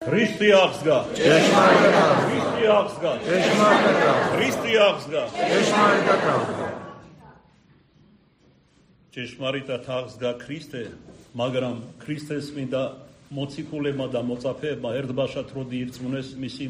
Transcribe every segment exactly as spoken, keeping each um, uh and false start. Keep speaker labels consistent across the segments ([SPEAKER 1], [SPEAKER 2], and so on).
[SPEAKER 1] Քրիստի աղզգա Քրիստի աղզգա Քրիստի աղզգա Ճշմարիտ աղզգա Քրիստե მაგრამ Քրիստես მინდა მოციქულება და მოწაფეებმა ერთბაშად ირწმუნეს მისი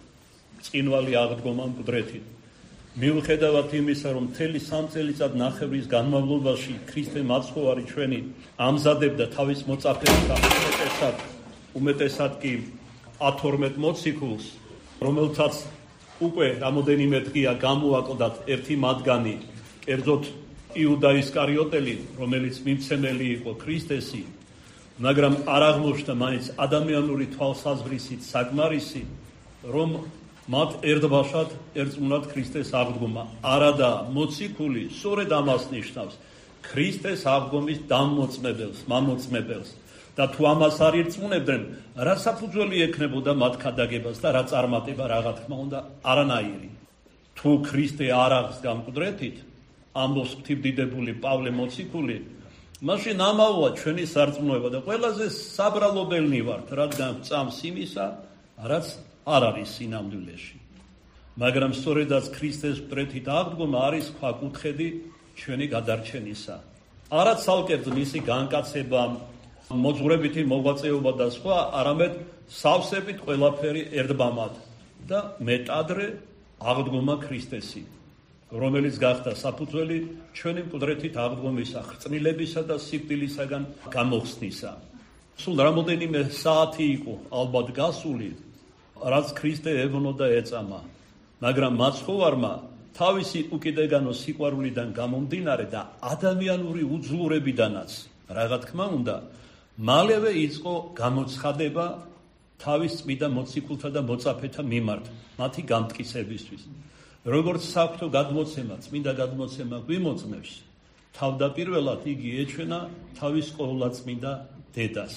[SPEAKER 1] წინვალი აღდგომა მკვდრეთით. მიუხედავად იმისა, რომ მთელი სამ წელიწად ნახევრის განმავლობაში ქრისტე მაცხოვარი ჩვენი ამზადებდა თავის მოწაფეებს და უმეტესად, უმეტესად კი ათორმეტ მოციქულს, რომელთაც უკვე რამოდენიმე დღეა გამოაკლდათ ერთი მათგანი, კერძოდ იუდა ისკარიოტელი, რომელიც მიმცემელი იყო ქრისტესი, მაგრამ არ აღმოჩნდა მაინც ადამიანური თვალსაზრისით საკმარისი, რომ მათ ერთბაშად ერწმუნათ ქრისტეს აღდგომა. არადა მოციქული სწორედ ამას ნიშნავს, ქრისტეს აღდგომის დამოწმებელს, მამოწმებელს. და თუ ამას არ ირწმუნებდნენ, რა საფუძველი ექნებოდა მათ ქადაგებას და რა წარმატება, რა თქმა უნდა, არანაირი. თუ ქრისტე არ აღსდგა მკვდრეთით, ამბობს ღვთისმდიდებული პავლე მოციქული, მაშინ ამაოა ჩვენი სარწმუნოება და ყველაზე საბრალობელნი ვართ, რადგან წამს იმისა, რაც არ არის სინამდვილეში. მაგრამ სწორედაც ქრისტეს მკვდრეთით აღდგომა არის ქვაკუთხედი ჩვენი გადარჩენისა. არა ცალკე მისი განკაცება, მოძღვრებითი მოღვაწეობა და სხვა, არამედ სავსებით ყველაფერი ერთბამად და მეტადრე აღდგომა ქრისტესი, რომელიც გახდა საფუძველი ჩვენი მკვდრეთით აღდგომისა, ხრწნილებისა და სიკვდილისაგან გამოხსნისა. სულ რამოდენიმე საათი იყო ალბათ გასული, რაც ქრისტე ებნოდა ეწამა, მაგრამ მაცხოვარმა თავისი უკიდეგანო სიყვარულიდან გამომდინარე და ადამიანური უძლურებიდანაც, რა თქმა უნდა, მალევე იწყო გამოცხადება თავის წმიდა მოციქულთა და მოწაფეთა მიმართ, მათი გამტკიცებისთვის. როგორც საღვთო გადმოცემა, წმინდა გადმოცემა გვიმოწმებს, თავდაპირველად იგი ეჩვენა თავის ყოვლადწმინდა დედას.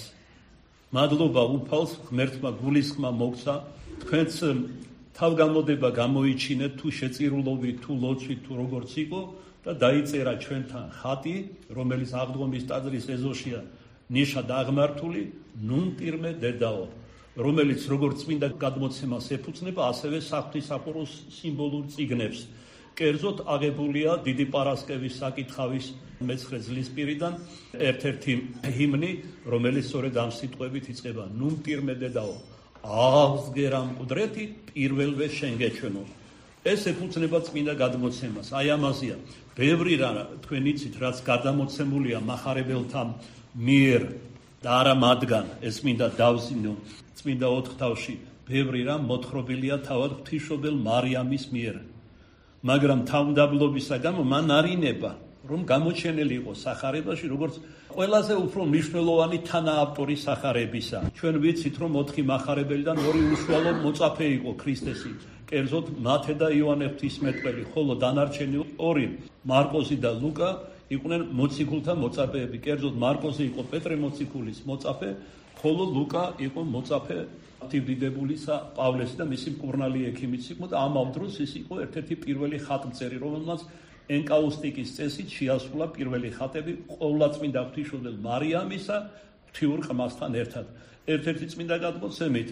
[SPEAKER 1] მადლობა უფალს, ღმერთმა გულისხმა მოგცა, თქვენც თავგამოდება გამოიჩინეთ, თუ შეწირულობით, თუ ლოცვით, თუ როგორც იყო და დაიწერა ჩვენთან ხატი, რომელიც აღდგომის ტაძრის ეზოშია ნიშად აღმართული, ნუნტირმე დედაო, რომელიც როგორც წმინდა გადმოცემას ეფუძნება, ასევე საღვთისმსახუროს სიმბოლურ წიგნებს. კერძოდ აღებულია დიდი პარასკევის საკითხავის მეცხრე წლისპირიდან ერთ-ერთი ჰიმნი, რომელიც სწორედ ამ სიტყვებით იწყება: ნუნტირმე დედაო, აღსდგერა მკვდრეთი პირველვე შენ გეჩვენო. ეს ეფუძნება წმინდა გადმოცემას. აი ამაზეა ბევრი რა თქვენ იცით, რაც გადამოცემულია მახარებელთა მიერ და არა მათგან, ეს მინდა დავზინო წმინდა ოთხთავში, ბევრი რა მოთხრობილია თავად ღვთისმშობელ მარიამის მიერ. მაგრამ თავმდაბლობისა გამო მან არინება, რომ გამოჩენილი იყო სახარებაში, როგორც ყველაზე უფრო მნიშვნელოვანი თანაავტორი სახარებისა. ჩვენ ვიცით, რომ ოთხი მახარებელიდან ორი უშუალო მოწაფე იყო ქრისტესი, კერძოდ მათე და იოანე ღვთისმეტყველი, ხოლო დანარჩენი ორი, მარკოზი და ლუკა, იყვნენ მოციქულთა მოწაფეები. კერძოდ მარკოზი იყო პეტრე მოციქულის მოწაფე, ხოლო ლუკა იყო მოწაფე ღვთისმდიდებულისა პავლეს და მისი მკურნალი ექიმიც იყო და ამავ დროს ის იყო ერთ-ერთი პირველი ხატმწერი, რომელმაც ენკაუსტიკის წესით შეასრულა პირველი ხატები ყოვლადწმინდა ღვთისმშობელ მარიამისა ღვთიურ ყმასთან ერთად. ერთ-ერთი წმინდა გადმოცემით,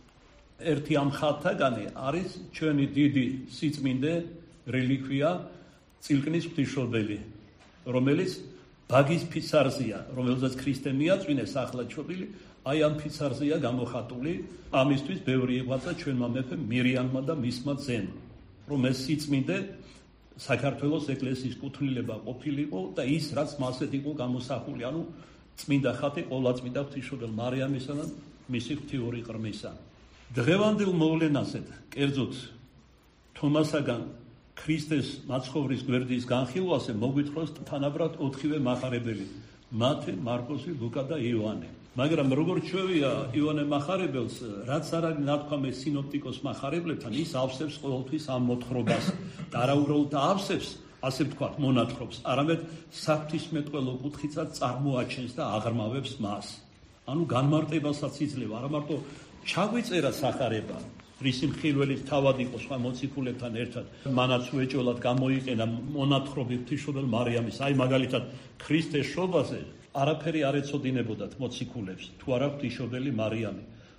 [SPEAKER 1] ერთი ამ ხატთაგანი არის ჩვენი დიდი სიწმინდე რელიკვია წილკნის ღვთისმშობელი, რომელიც ბაგის ფიცარზეა, რომელზეც ქრისტე მიაწვინეს ახლა ჩობილი, აი ამ ფიცარზეა გამოხატული. ამისთვის ბევრი ეღვაცა ჩვენმა მეფემ მირიანმა და მისმა ძემ, რომ ეს სიწმინდე საქართველოს ეკლესიის კუთვნილება ყოფილიყო და ის, რაც მასეთ იყო გამოსახული, ანუ წმინდა ხატი ყოვლადწმინდა ღვთისმშობელ მარიამისა და მისი ღვთიური ყრმისა. დღევანდელ მოვლენაზე, კერძოდ თომასაგან ქრისტეს მაცხოვრის გვერდის განხილვაზე მოგვითხროს თანაბრად ოთხივე მახარებელი: მათე, მარკოზი, ლუკა და იოანე. მაგრამ როგორც ჩვევია იოანე მახარებელს, რაც არ არის ნათქვამი სინოპტიკოს მახარებლებთან, ის ავსებს ყოველთვის ამ მოთხრობას და არა უბრალოდ ავსებს, ასე ვთქვათ, მონათხრობს, არამედ საღვთისმეტყველო კუთხიცად წარმოაჩენს და აღრმავებს მას. ანუ განმარტებასაც იძლევა, არა მარტო ჩაგვიწერა სახარება, რისი მხილველით თავად იყო სხვა მოციქულებთან ერთად, მანაც უეჭველად გამოიყენა მონათხრობი ღვთისმშობელ მარიამის. აი მაგალითად ქრისტეს შობაზე არაფერი არ ეცოდინებოდათ მოციქულებს, თუ არა ღვთისმშობელი მარიამი.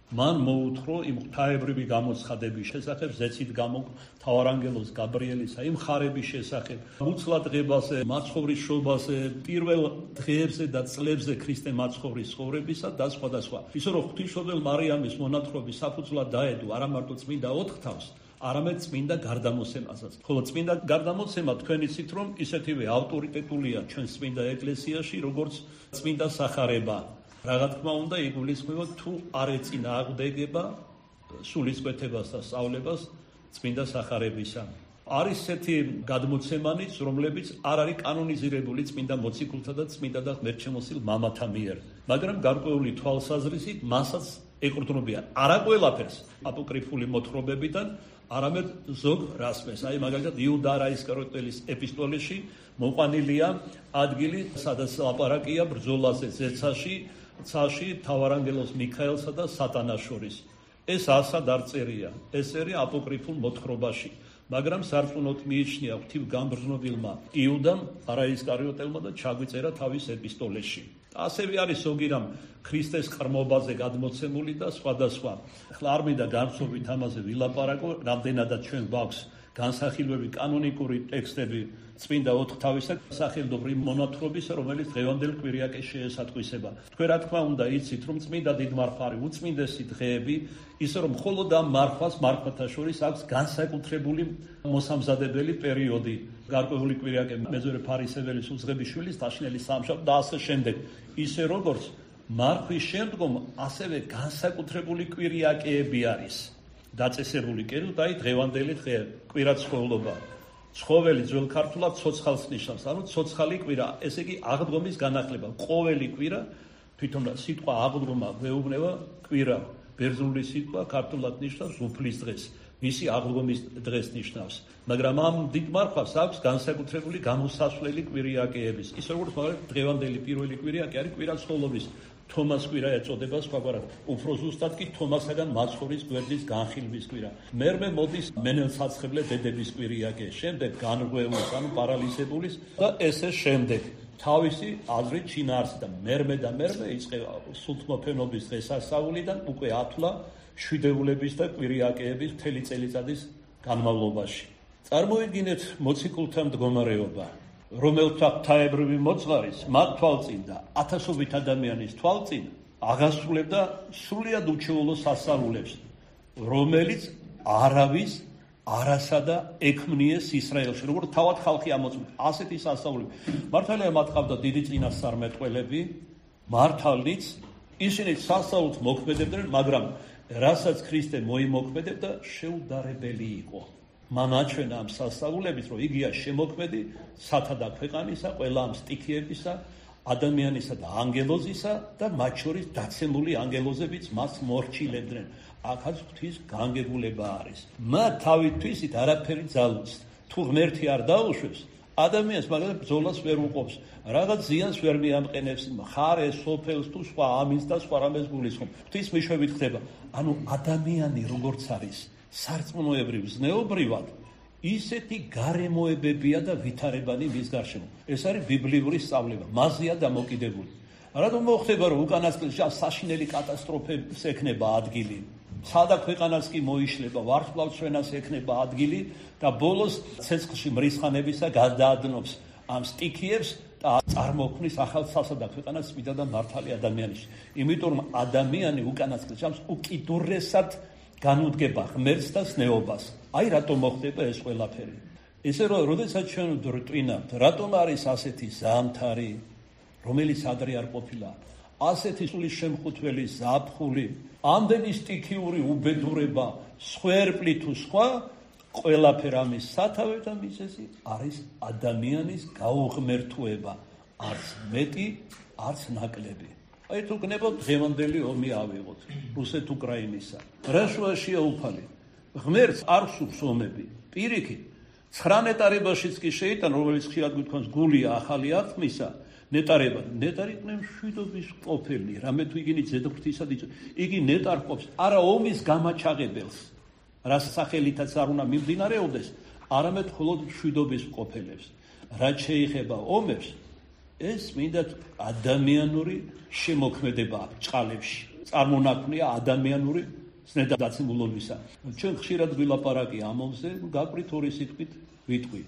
[SPEAKER 1] მან მოუთრო იმ ღვთაებრივი გამოცხადების შესახებ, ზეცით გამო მთავარანგელოს გაბრიელისა, იმ ხარების შესახებ, უცლად დღებაზე, მაცხოვრის შობაზე, პირველ დღეებზე და წლებზე ქრისტე მაცხოვრის ცხოვრებისა და სხვა და სხვა. ისე რომ ღვთისმშობელ მარიამის მონათხრობის საფუძვლად დაედო არა მარტო წმინდა ოთხთავს, არამედ წმინდა გარდამოსემასაც. ხოლო წმინდა გარდამოსემა თქვენ იცით, რომ ისეთივე ავტორიტეტულია ჩვენს წმინდა ეკლესიაში, როგორც წმინდა სახარება. Რა თქმა უნდა, იგულისხმება თუ არ ეწინა აღდგება სულისკვეთებას და სწავლებას წმინდა სახარებისა. არის ესეთი გადმოცემანიც, რომლებიც არ არის კანონიზირებული წმინდა მოციქულთა და წმინდა და ღმერთშემოსილ მამათა მიერ, მაგრამ გარკვეული თვალსაზრისით მასაც ეკუთვნებიან არა ყველაფერს აპოკრიფული მოთხრობებიდან, არამედ ზოგ რასმეს. აი მაგალითად იუდა ისკარიოტელის ეპისტოლეში მოყვანილია ადგილი, სადაც ლაპარაკია ბრძოლაზე ზეცაში, ცაში მთავარანგელოს მიქაელსა და სატანას შორის. ეს ასად არ წერია, ეს წერია აპოკრიფულ მოთხრობაში, მაგრამ სარწმუნოდ მიიჩნია ღვთივ გამბრძნობილმა იუდამ ისკარიოტელმა და ჩაგვიწერა თავის ეპისტოლეში. ასევე არის ზოგი რამ ქრისტეს ყრმობაზე გადმოცემული და სხვადასხვა. ახლა არ მინდა განსობით ამაზე ვილაპარაკო, რამდენადაც ჩვენ გვაქვს განსახილვები კანონიკური ტექსტები წმინდა ოთხთავისა სახელმწიფო მონათხრობისა, რომელიც დღევანდელ კვირიაკეს შეესატყვისება. თქვენ რა თქმა უნდა იცით, რომ წმინდა დიდმარხვარი უწმინდესი დღეები, ისე რომ მხოლოდ ამ მარხვას მარხვათა შორის აქვს განსაკუთრებული მოსამზადებელი პერიოდი. გარკვეული კვირიაკე მეზორე ფარისეველის უძღებიშვილის დაშნელი სამშაბათი და ასე შემდეგ. ისე როგორც მარხვის შემდგომ ასევე განსაკუთრებული კვირიაკეები არის დაწესებული კერძოდ აი დღევანდელი დღე კვირაცხოვლობა. ცხოველი ძველ ქართულად ცოცხალს ნიშნავს, ანუ ცოცხალი კვირა, ესე იგი აღდგომის განახლება. ყოველი კვირა თვითონ სიტყვა აღდგომა გვეუბნება კვირა, ბერძნული სიტყვა ქართულად ნიშნავს უფლის დღეს, მისი აღდგომის დღეს ნიშნავს. მაგრამ ამ დიდ მარხვას აქვს განსაკუთრებული გამოსასვლელი კვირიაკეების. ისე როგორც მაგალითად დღევანდელი პირველი კვირიაკე არის კვირაცხოვლობის თომას კვირა ეწოდება, სხვაგვარად უფრო ზუსტად კი თომასაგან მაცხოვრის გვერდის განხილვის კვირა. მერმე მოდის მენელსაცხებლე დედების კვირიაკე, შემდეგ განრღვეულის, ანუ პარალიზებულის და ესე შემდეგ. თავისი აზრით შინაარსი და მერმე და მერმე იწყება სულთმოფენობის დღესასწაულიდან უკვე ათვლა შვიდეულების და კვირიაკეების მთელი წელიწადის განმავლობაში. წარმოიდგინეთ მოციქულთა მდგომარეობა, რომელთა ღვთაებრივი მოძღვარის მათ თვალწინ და ათასობით ადამიანის თვალწინ აღასრულებდა სრულიად უჩვეულო სასწაულებს, რომელიც არავის არასა და ექმნიეს ისრაელში, როგორც თავად ხალხი ამოწმდა ასეთი სასწაულები. მართალია მათ ყავდა დიდი წინასწარმეტყველები, მართალიც ისინი სასწაულს მოქმედებდნენ, მაგრამ რასაც ქრისტე მოიმოქმედებდა, შეუდარებელი იყო. მან აჩვენა ამ სასწაულებით, რომ იგია შემოქმედი სათადა ქვეყანისა, ყველა ამ სტიქიებისა, ადამიანისა და ანგელოზისა და მათ შორის დაცემული ანგელოზებიც მას მორჩილებდნენ. აქაც ღვთის განგებულება არის. მათ თავით თვისით არაფერი ძალუც. თუ ღმერთი არ დაუშვებს, ადამიანს მაგალითად ბრძოლას ვერ უყოფს, რაღაც ზიანს ვერ მიამყენებს, მხარეს, სოფელს თუ სხვა ამინს და სხვა რამეს გულისხმობ. ღვთის მიშვებით ხდება. ანუ ადამიანი როგორც არის სარწმუნოებრივ ზნეობრივად, ისეთი გარემოებებია და ვითარებანი მის გარშემო. ეს არის ბიბლიური სწავლება, მასზეა დამოკიდებული. რატომ მოხდება, რომ უკანასკნელში საშინელი კატასტროფებს ექნება ადგილი? სადა ქვეყანას კი მოიშლება, ვარსკვლავთშენას ექნება ადგილი და ბოლოს ცეცხლში მრისხანებისა გადაადნობს ამ სტიქიებს და წარმოქმნის ახალ სასადა ქვეყანას წმინდა და მართალი ადამიანის. იმიტომ რომ ადამიანი უკანასკნელში უკიდურესად განუდგება ღმერთს და ზნეობას. აი რატომ მოხდება ეს ყველაფერი. ესე რომ როდესაც ჩვენ ვდრტვინავთ, რატომ არის ასეთი ზამთარი, რომელიც ადრე არ ყოფილა, ასეთი სული შემხუთველი ზაფხული, ამდენი სტიქიური უბედურება, სხვერპლი თუ სხვა, ყველაფერ ამის სათავე და მიზეზი არის ადამიანის გაუღმერთოება, არც მეტი, არც ნაკლები. აი თუ გნებავთ დღევანდელი ომი ავიღოთ, რუსეთ-უკრაინისა. რა შუაშია უფალი? ღმერთს არ სურს ომები. პირიქით, ცხრა ნეტარებაშიც კი შეიტან, რომელიც ხშირად გვითქვამს გულია ახალი აღთმისა, ნეტარება, ნეტარი ყნევ შვიდობის ყოფილი, რამე თუ იგინი ზედღვრთისად იწვევს. იგი ნეტარ ყოფს, არა ომის გამაჩაღებელს, რას სახელითაც არ უნდა მიმდინარეობდეს, არამედ მხოლოდ შვიდობის ყოფილებს. რაც შეეხება ომებს, ეს მინდა ადამიანური შემოქმედება ჭყალებში. წარმონაქმნია ადამიანური ზნედაცემულობისა. ჩვენ ხშირად ვილაპარაკი ამომზე, გაკვირით ორი სიტყვით ვიტყვი.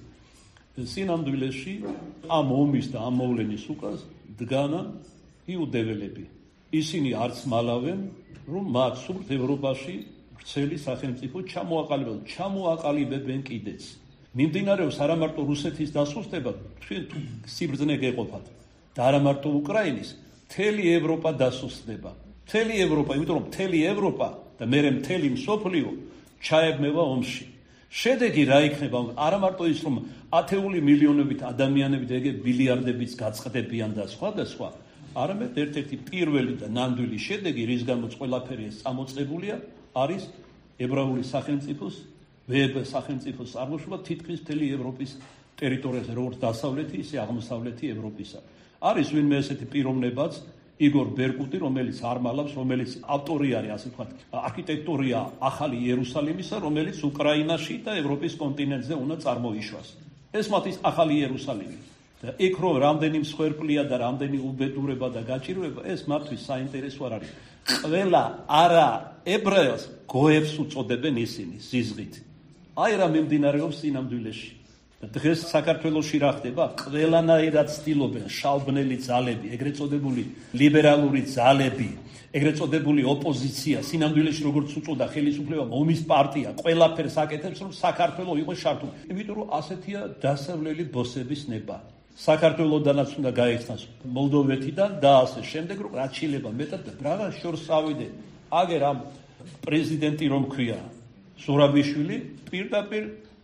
[SPEAKER 1] სინამდვილეში ამ ომის და ამ მოვლენის უკას დგანა იუდეველები. ისინი არც მალავენ, რომ მათ სურთ ევროპაში ვრცელი სახელმწიფო ჩამოაყალიბებენ, ჩამოაყალიბებენ კიდეც. მიმდინარეობს არა მარტო რუსეთის დასუსტება, თქვენ თუ სიბრძნე გეყოფათ და არა მარტო უკრაინის, მთელი ევროპა დასუსტდება. მთელი ევროპა, იმიტომ რომ მთელი ევროპა და მერე მთელი მსოფლიო ჩაებმევა ომში. შედეგი რა იქნება? არა მარტო ის, რომ ათეული მილიონობით ადამიანებით ეგ ბილიარდებიც გაწყდებიან და სხვა და სხვა, არამედ ერთ-ერთი პირველი და ნამდვილი შედეგი, რის გამოც ყველაფერი ეს წამოწყებულია, არის ებრაული სახელმწიფოს, ვებ სახელმწიფოს წარმოშობა თითქმის მთელი ევროპის ტერიტორიაზე, როგორც დასავლეთი, ისე აღმოსავლეთი ევროპისა. არის ვინმე ესეთი პიროვნებაც, იგორ ბერკუტი, რომელიც არმალავს, რომელიც ავტორი არის, ასე ვთქვათ, არქიტექტურია ახალი იერუსალიმისა, რომელიც უკრაინაში და ევროპის კონტინენტზე უნდა წარმოიშვას. ეს მათთვის ახალი იერუსალიმი. და იქ რომ რამდენი მსხვერპლია და რამდენი უბედურება და გაჭირვება, ეს მათთვის საინტერესო არ არის. ყველა არა ებრაელს გოებს უწოდებენ ისინი ზიზღით. აი რა მიმდინარეობს სინამდვილეში. დღეს საქართველოში რა ხდება? ყველანაირად ცდილობენ შალბნელი ძალები, ეგრეთ წოდებული ლიბერალური ძალები, ეგრეთ წოდებული ოპოზიცია, სინამდვილეში როგორც უწოდა ხელისუფლება ომის პარტია, ყველაფერს აკეთებს, რომ საქართველო იყოს შართული. იმიტომ რომ ასეთია დასავლელი ბოსების ნება. საქართველოდანაც უნდა გაიხსნას მოლდოვეთიდან და ასე შემდეგ, რომ რაც შეიძლება მეტად რაღა შორს ავიდე. აგერ ამ პრეზიდენტი რომ ქვია ზურაბიშვილი პირდაპირ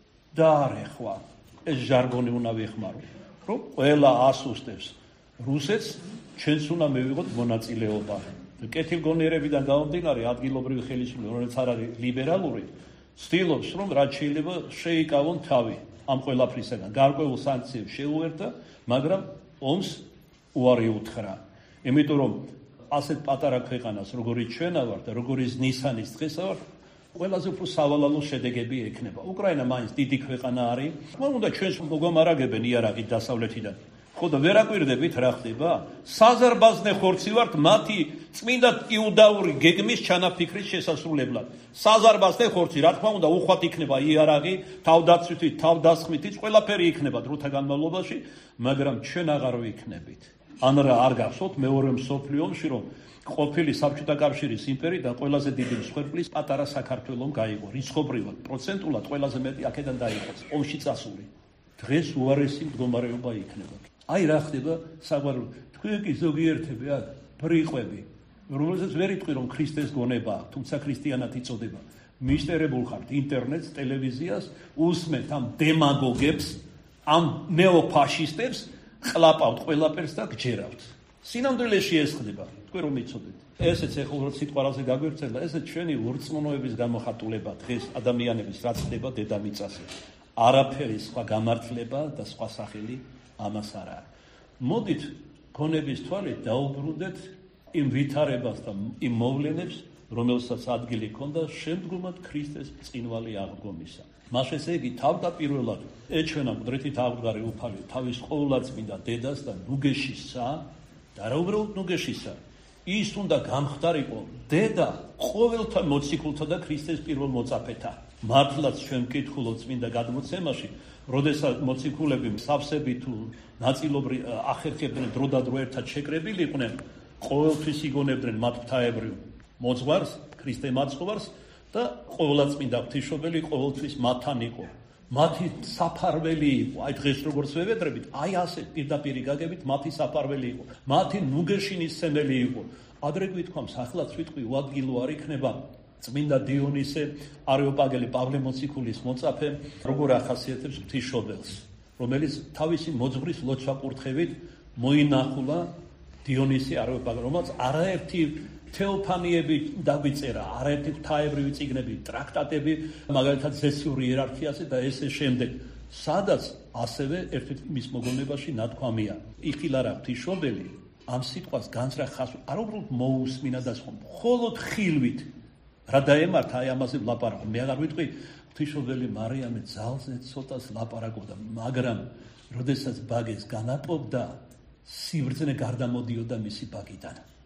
[SPEAKER 1] დაარეხვა. ეს ჟარგონი უნდა ვიხმარო, რომ ყველა ასუსტებს რუსეთს, ჩვენც უნდა მივიღოთ მონაწილეობა. კეთილგონიერებიდან გამომდინარე ადგილობრივი ხელისუფლება, რომელიც არ არის ლიბერალური, ცდილობს, რომ რაც შეიძლება შეიკავონ თავი ამ ყველაფრისაგან. გარკვეულ სანქციებს შეუერთდა, მაგრამ ომს უარი უთხრა. იმიტომ რომ ასეთ პატარა ქვეყანას, როგორიც ჩვენა ვართ და როგორიც ნისანის დღესა ვართ, ყველაზე უფრო სავალალო შედეგები ექნება. უკრაინა მაინც დიდი ქვეყანა არის. თქმა უნდა, ჩვენს მოგამარაგებენ იარაღით დასავლეთიდან. ხო და ვერ აკვირდებით რა ხდება? საზარბაზნე ხორცი ვართ მათი წმინდა იუდაური გეგმის ჩანაფიქრის შესასრულებლად. საზარბაზნე ხორცი, რა თქმა უნდა, უხვად იქნება იარაღი, თავდაცვითი, თავდასხმითიც, ყველაფერი იქნება დროთა განმავლობაში, მაგრამ ჩვენ აღარ ვიქნებით. ან რა არ გახსოვთ მეორე მსოფლიო ომში, რომ ყოფილი საბჭოთა კავშირის იმპერიიდან ყველაზე დიდი მსხვერპლის პატარა საქართველომ გაიგო. რიცხობრივად, პროცენტულად ყველაზე მეტი აქედან დაიხოც. ომში წასული. დღეს უარესი მდგომარეობა იქნება. აი რა ხდება საგვარეულო. თქვენ კი ზოგიერთები აქ ბრიყვები, რომელსაც ვერ იტყვი რომ ქრისტეს გონება, თუმცა ქრისტიანად იწოდება. მიშტერებულ ხართ ინტერნეტს, ტელევიზიას, უსმენთ ამ დემაგოგებს, ამ ნეოფაშისტებს, ყლაპავთ ყველაფერს და გჯერავთ. სინამდვილეში ეს ხდება, თქვენ რომ იცოდეთ. ესეც ეხლა რო სიტყვაზე გაგვერცელა, ესე ჩვენი ურწმუნოების გამოხატულება დღეს ადამიანების რაც ხდება დედამიწაზე. არაფერი სხვა გამართლება და სხვა სახელი ამას არ არის. მოდით გონების თვალით დაუბრუნდეთ იმ ვითარებას და იმ მოვლენებს, რომელსაც ადგილი ჰქონდა შემდგომად ქრისტეს წინვალი აღდგომისა. მას ესე იგი თავდაპირველად ეჩვენა მკვდრეთით აღდგარი უფალი თავის ყოვლადწმინდა დედას და ნუგეშისა და რა უბრალოდ ნუგეშისა. ის უნდა გამხდარიყო დედა ყოველთა მოციქულთა და ქრისტეს პირველ მოწაფეთა. მართლაც ჩვენ ვკითხულობთ წმინდა გადმოცემაში, როდესაც მოციქულები სავსები თუ ნაწილობრივ ახერხებდნენ დრო და დრო ერთად შეკრებილი იყვნენ, ყოველთვის იგონებდნენ მათ ღვთაებრივ მოძღვარს, ქრისტე მაცხოვარს და ყოვლადწმინდა ღვთისმშობელი ყოველთვის მათთან იყო. მათი საფარველი იყო, აი დღეს როგორც ვევედრებით, აი ასე პირდაპირი გაგებით მათი საფარველი იყო, მათი ნუგეშინის სემელი იყო. ადრე გვითქვამს, ახლაც ვიტყვი, უადგილო არ იქნება წმინდა დიონისე არეოპაგელი პავლე მოციქულის მოწაფე, როგორ ახასიათებს ღვთისმშობელს, რომელიც თავისი მოძღვრის ლოცვა-კურთხევით მოინახულა დიონისე არეოპაგელი, რომელსაც არაერთი თეოფანიები დაგვიწერა, არაერთი ღვთაებრივი წიგნები, ტრაქტატები, მაგალითად ზესიური იერარქიაზე და ესე შემდეგ, სადაც ასევე ერთ-ერთი მის მოგონებაში ნათქვამია. იხილარა ღვთისმშობელი ამ სიტყვას განცდა ხას არ უბრალოდ მოусმინა და სხვა, მხოლოდ ხილვით რა დაემართა აი ამაზე ვლაპარაკო. მე აღარ ვიტყვი ღვთისმშობელი მარიამე ძალზე ცოტას ლაპარაკობდა, მაგრამ როდესაც ბაგეს განაპობდა, სიბრძნე გარდამოდიოდა მისი ბაგიდან.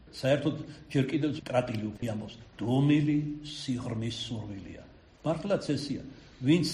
[SPEAKER 1] საერთოდ ჯერ კიდევ ტრატილი უყიამოს დომილი სიღრმის სურვილია. მართლაც ესია, ვინც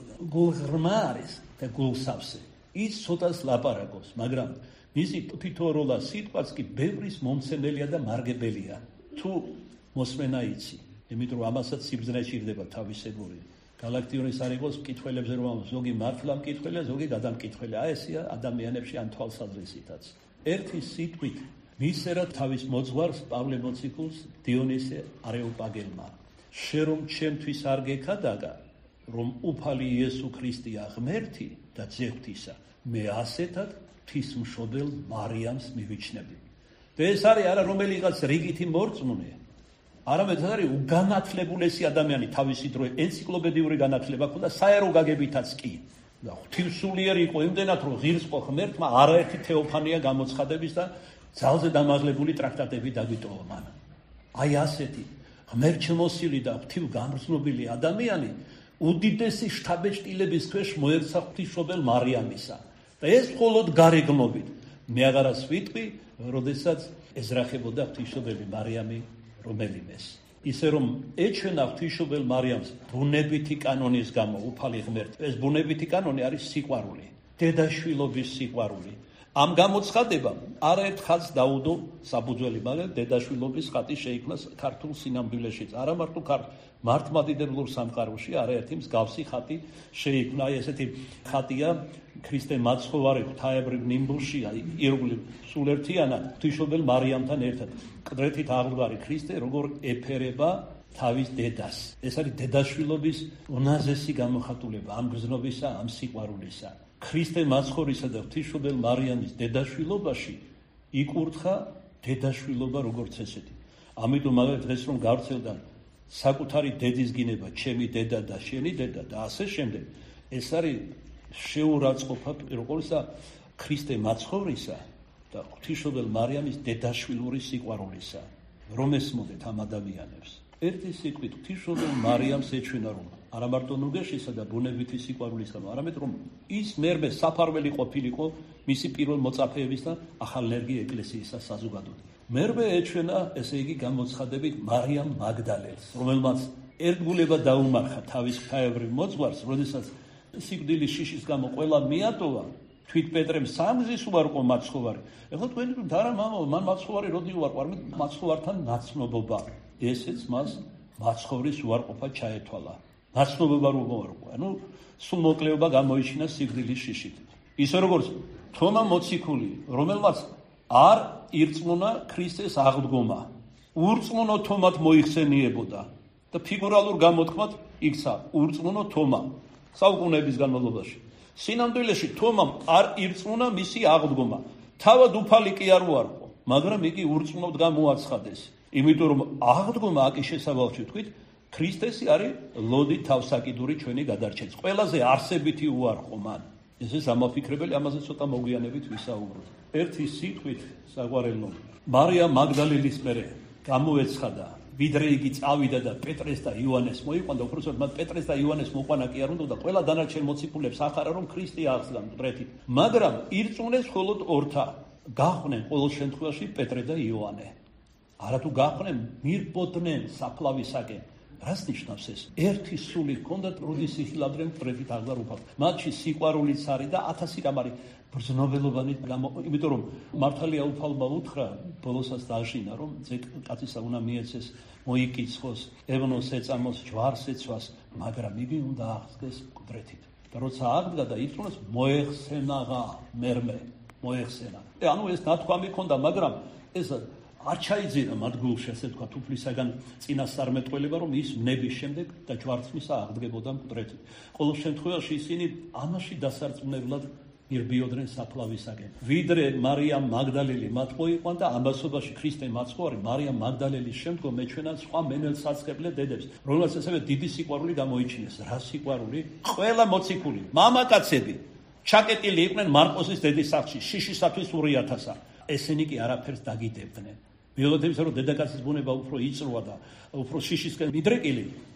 [SPEAKER 1] გულღრმა არის და გულსავსე, ის ცოტას ლაპარაკობს, მაგრამ მისი თვითოროლა სიტყვაც კი ბევრის მომცემელია და მარგებელია. თუ მოსმენა იცი, იმიტომ რომ ამასაც სიბრძნე ჭირდება თავისებური. გალაქტიონის არ იყოს მკითხველებზე რომ ზოგი მართლა მკითხველია, ზოგი გადამკითხველია. აი ესია ადამიანებში ან თვალსაზრისითაც. ერთი სიტყვით მისერა თავის მოძღვარს პავლე მოციქულს დიონისე არეოპაგელმა. შე რომ ჩემთვის არ გექადაგა, რომ უფალი იესო ქრისტეა ღმერთი და ძეღვთისა, მე ასეთად ღვთისმშობელ მარიამს მივიჩნები. და ეს არის არა რომელიღაც რიგითი მორწმუნე, არამედ ეს არის უგანათლებულესი ადამიანი თავისი დროის ენციკლოპედიური განათლება ქონდა საერო გაგებითაც კი. და ღვთისმსულიერი იყო იმდენად, რომ ღირსყო ღმერთმა არაერთი თეოფანია გამოცხადების და ძალზე დამაღლებული ტრაქტატები დაგვიტოვა მან. აი ასეთი ღმერთშემოსილი და ღვთივგამგრძნობილი ადამიანი უდიდესი შთაბეჭდილების ქვეშ მოექცა ღვთისმშობელ მარიამისა. და ეს მხოლოდ გარეგნობით. მე აღარას ვიტყვი, როდესაც ეზრახებოდა ღვთისმშობელი მარიამი რომელიმეს. ისე რომ ეჩვენა ღვთისმშობელ მარიამს ბუნებითი კანონის გამო უფალი ღმერთი. ეს ბუნებითი კანონი არის სიყვარული, დედაშვილობის სიყვარული. ამ გამოცხადებამ არაერთ ხაზს დაუდო საბუძველი, მაგრამ დედაშვილობის ხატი შეიქმნა ქართულ სინამდვილეშიც. არა მარტო ქართულ მართლმადიდებლურ სამყაროში არაერთი მსგავსი ხატი შეიქმნა. აი ესეთი ხატია ქრისტე მაცხოვარი ღვთაებრივ ნიმბულშია ირგვლივ სულერთიანად ღვთისმშობელ მარიამთან ერთად. კდრეთით აღდგარი ქრისტე როგორ ეფერება თავის დედას. ეს არის დედაშვილობის უნაზესი გამოხატულება ამ გრძნობისა, ამ სიყვარულისა. ქრისტე მაცხოვრისა და ღვთისმშობელ მარიამის დედაშვილობაში იკურთხა დედაშვილობა როგორც ესეთი. ამიტომ მაგალითად დღეს რომ გავრცელდა საკუთარი დედის გინება, ჩემი დედა და შენი დედა და ასე შემდეგ, ეს არის შეურაცხყოფა პირველ ყოვლისა ქრისტე მაცხოვრისა და ღვთისმშობელ მარიამის დედაშვილური სიყვარულისა. რომ ესმოდეთ ამ ადამიანებს. ერთი სიტყვით ღვთისმშობელ მარიამს ეჩვენა რომ არა მარტო ნუგეშისა და ბუნებითი სიყვარულის გამო, არამედ რომ ის მერმე საფარველი ყოფილიყო მისი პირველ მოწაფეების და ახალენერგი ეკლესიისა საზოგადოდ. მერმე ეჩვენა, ესე იგი გამოცხადებით მარიამ მაგდალელს, რომელმაც ერთგულება დაუმარხა თავის ღვთაებრივ მოძღვარს, როდესაც სიკვდილის შიშის გამო ყველა მიატოვა, თვით პეტრემ სამგზის უარყო მაცხოვარი. ეხლა თქვენი თვით არა მამა, მან მაცხოვარი როდი უარყო, არამედ მაცხოვართან ნაცნობობა. ესეც მას მაცხოვრის უარყოფა ჩაეთვალა. ნაცნობობა რომ მოარყო, ანუ სულ მოკლეობა გამოიჩინა სიკვდილის შიშით. ისე როგორც თომა მოციქული, რომელმაც არ ირწმუნა ქრისტეს აღდგომა, ურწმუნო თომად მოიხსენიებოდა და ფიგურალურ გამოთქმად იქცა ურწმუნო თომა საუკუნეების განმავლობაში. სინამდვილეში თომამ არ ირწმუნა მისი აღდგომა. თავად უფალი კი არ უარყო, მაგრამ იგი ურწმუნოდ გამოაცხადეს. იმიტომ რომ აღდგომა აკი შესავალში თქვით, ქრისტესი არის ლოდი თავსაკიდური ჩვენი გადარჩენის. ყველაზე არსებითი უარყო მან. ეს ამაფიქრებელი, ამაზე ცოტა მოგვიანებით ვისაუბროთ. ერთი სიტყვით საყვარელო, მარიამ მაგდალელის მერე გამოეცხადა, ვიდრე იგი წავიდა და პეტრეს და იოანეს მოიყვანდა, უბრალოდ მათ პეტრეს და იოანეს მოყვანა კი არ უნდა და ყველა დანარჩენ მოციქულებს ახარა რომ ქრისტე აღსდგა მკვდრეთით. მაგრამ ირწმუნეს მხოლოდ ორთა, გახვნენ ყოველ შემთხვევაში პეტრე და იოანე. არათუ გახვნენ, მირბოდნენ საფლავისაკენ. რას ნიშნავს ეს? ერთი სული ჰქონდათ, როდის იხილავდნენ მკვდრეთით აღარ უფალს. მათში სიყვარულიც არის და ათასი რამ არის ბრძნობელობანი, იმიტომ რომ მართალია უფალმა უთხრა, ბოლოსაც დააშინა, რომ ძე კაცისა უნდა მიეცეს, მოიკიცხოს, ევნოს ეწამოს, ჯვარს ეცვას, მაგრამ იგი უნდა აღდგეს მკვდრეთით. და როცა აღდგა და ირწმუნეს, მოეხსენაღა მერმე, მოეხსენა. ანუ ეს ნათქვამი ჰქონდა, მაგრამ ეს არ ჩაიძინა მათ გულში, ასე თქვა, უფლისაგან წინასწარმეტყველება, რომ ის ნების შემდეგ და ჯვარცმისა აღდგებოდა მკვდრეთით. ყოველ შემთხვევაში ისინი ამაში დასარწმუნებლად ირბიოდნენ საფლავისაკენ. ვიდრე მარიამ მაგდალელი მათ მოიყვანდა, ამასობაში ქრისტე მაცხოვარი მარიამ მაგდალელის შემდგომ ეჩვენა სხვა მენელსაწყებლე დედებს, რომელსაც ასევე დიდი სიყვარული გამოიჩინეს. რა სიყვარული? ყველა მოციქული, მამაკაცები ჩაკეტილი იყვნენ მარკოსის დედის სახლში, შიშისათვის ურიათასა. ესენი კი არაფერს დაგიდებდნენ. მიუხედავად იმისა, რომ დედაკაცის ბუნება უფრო იწროა და უფრო შიშისკენ მიდრეკილი,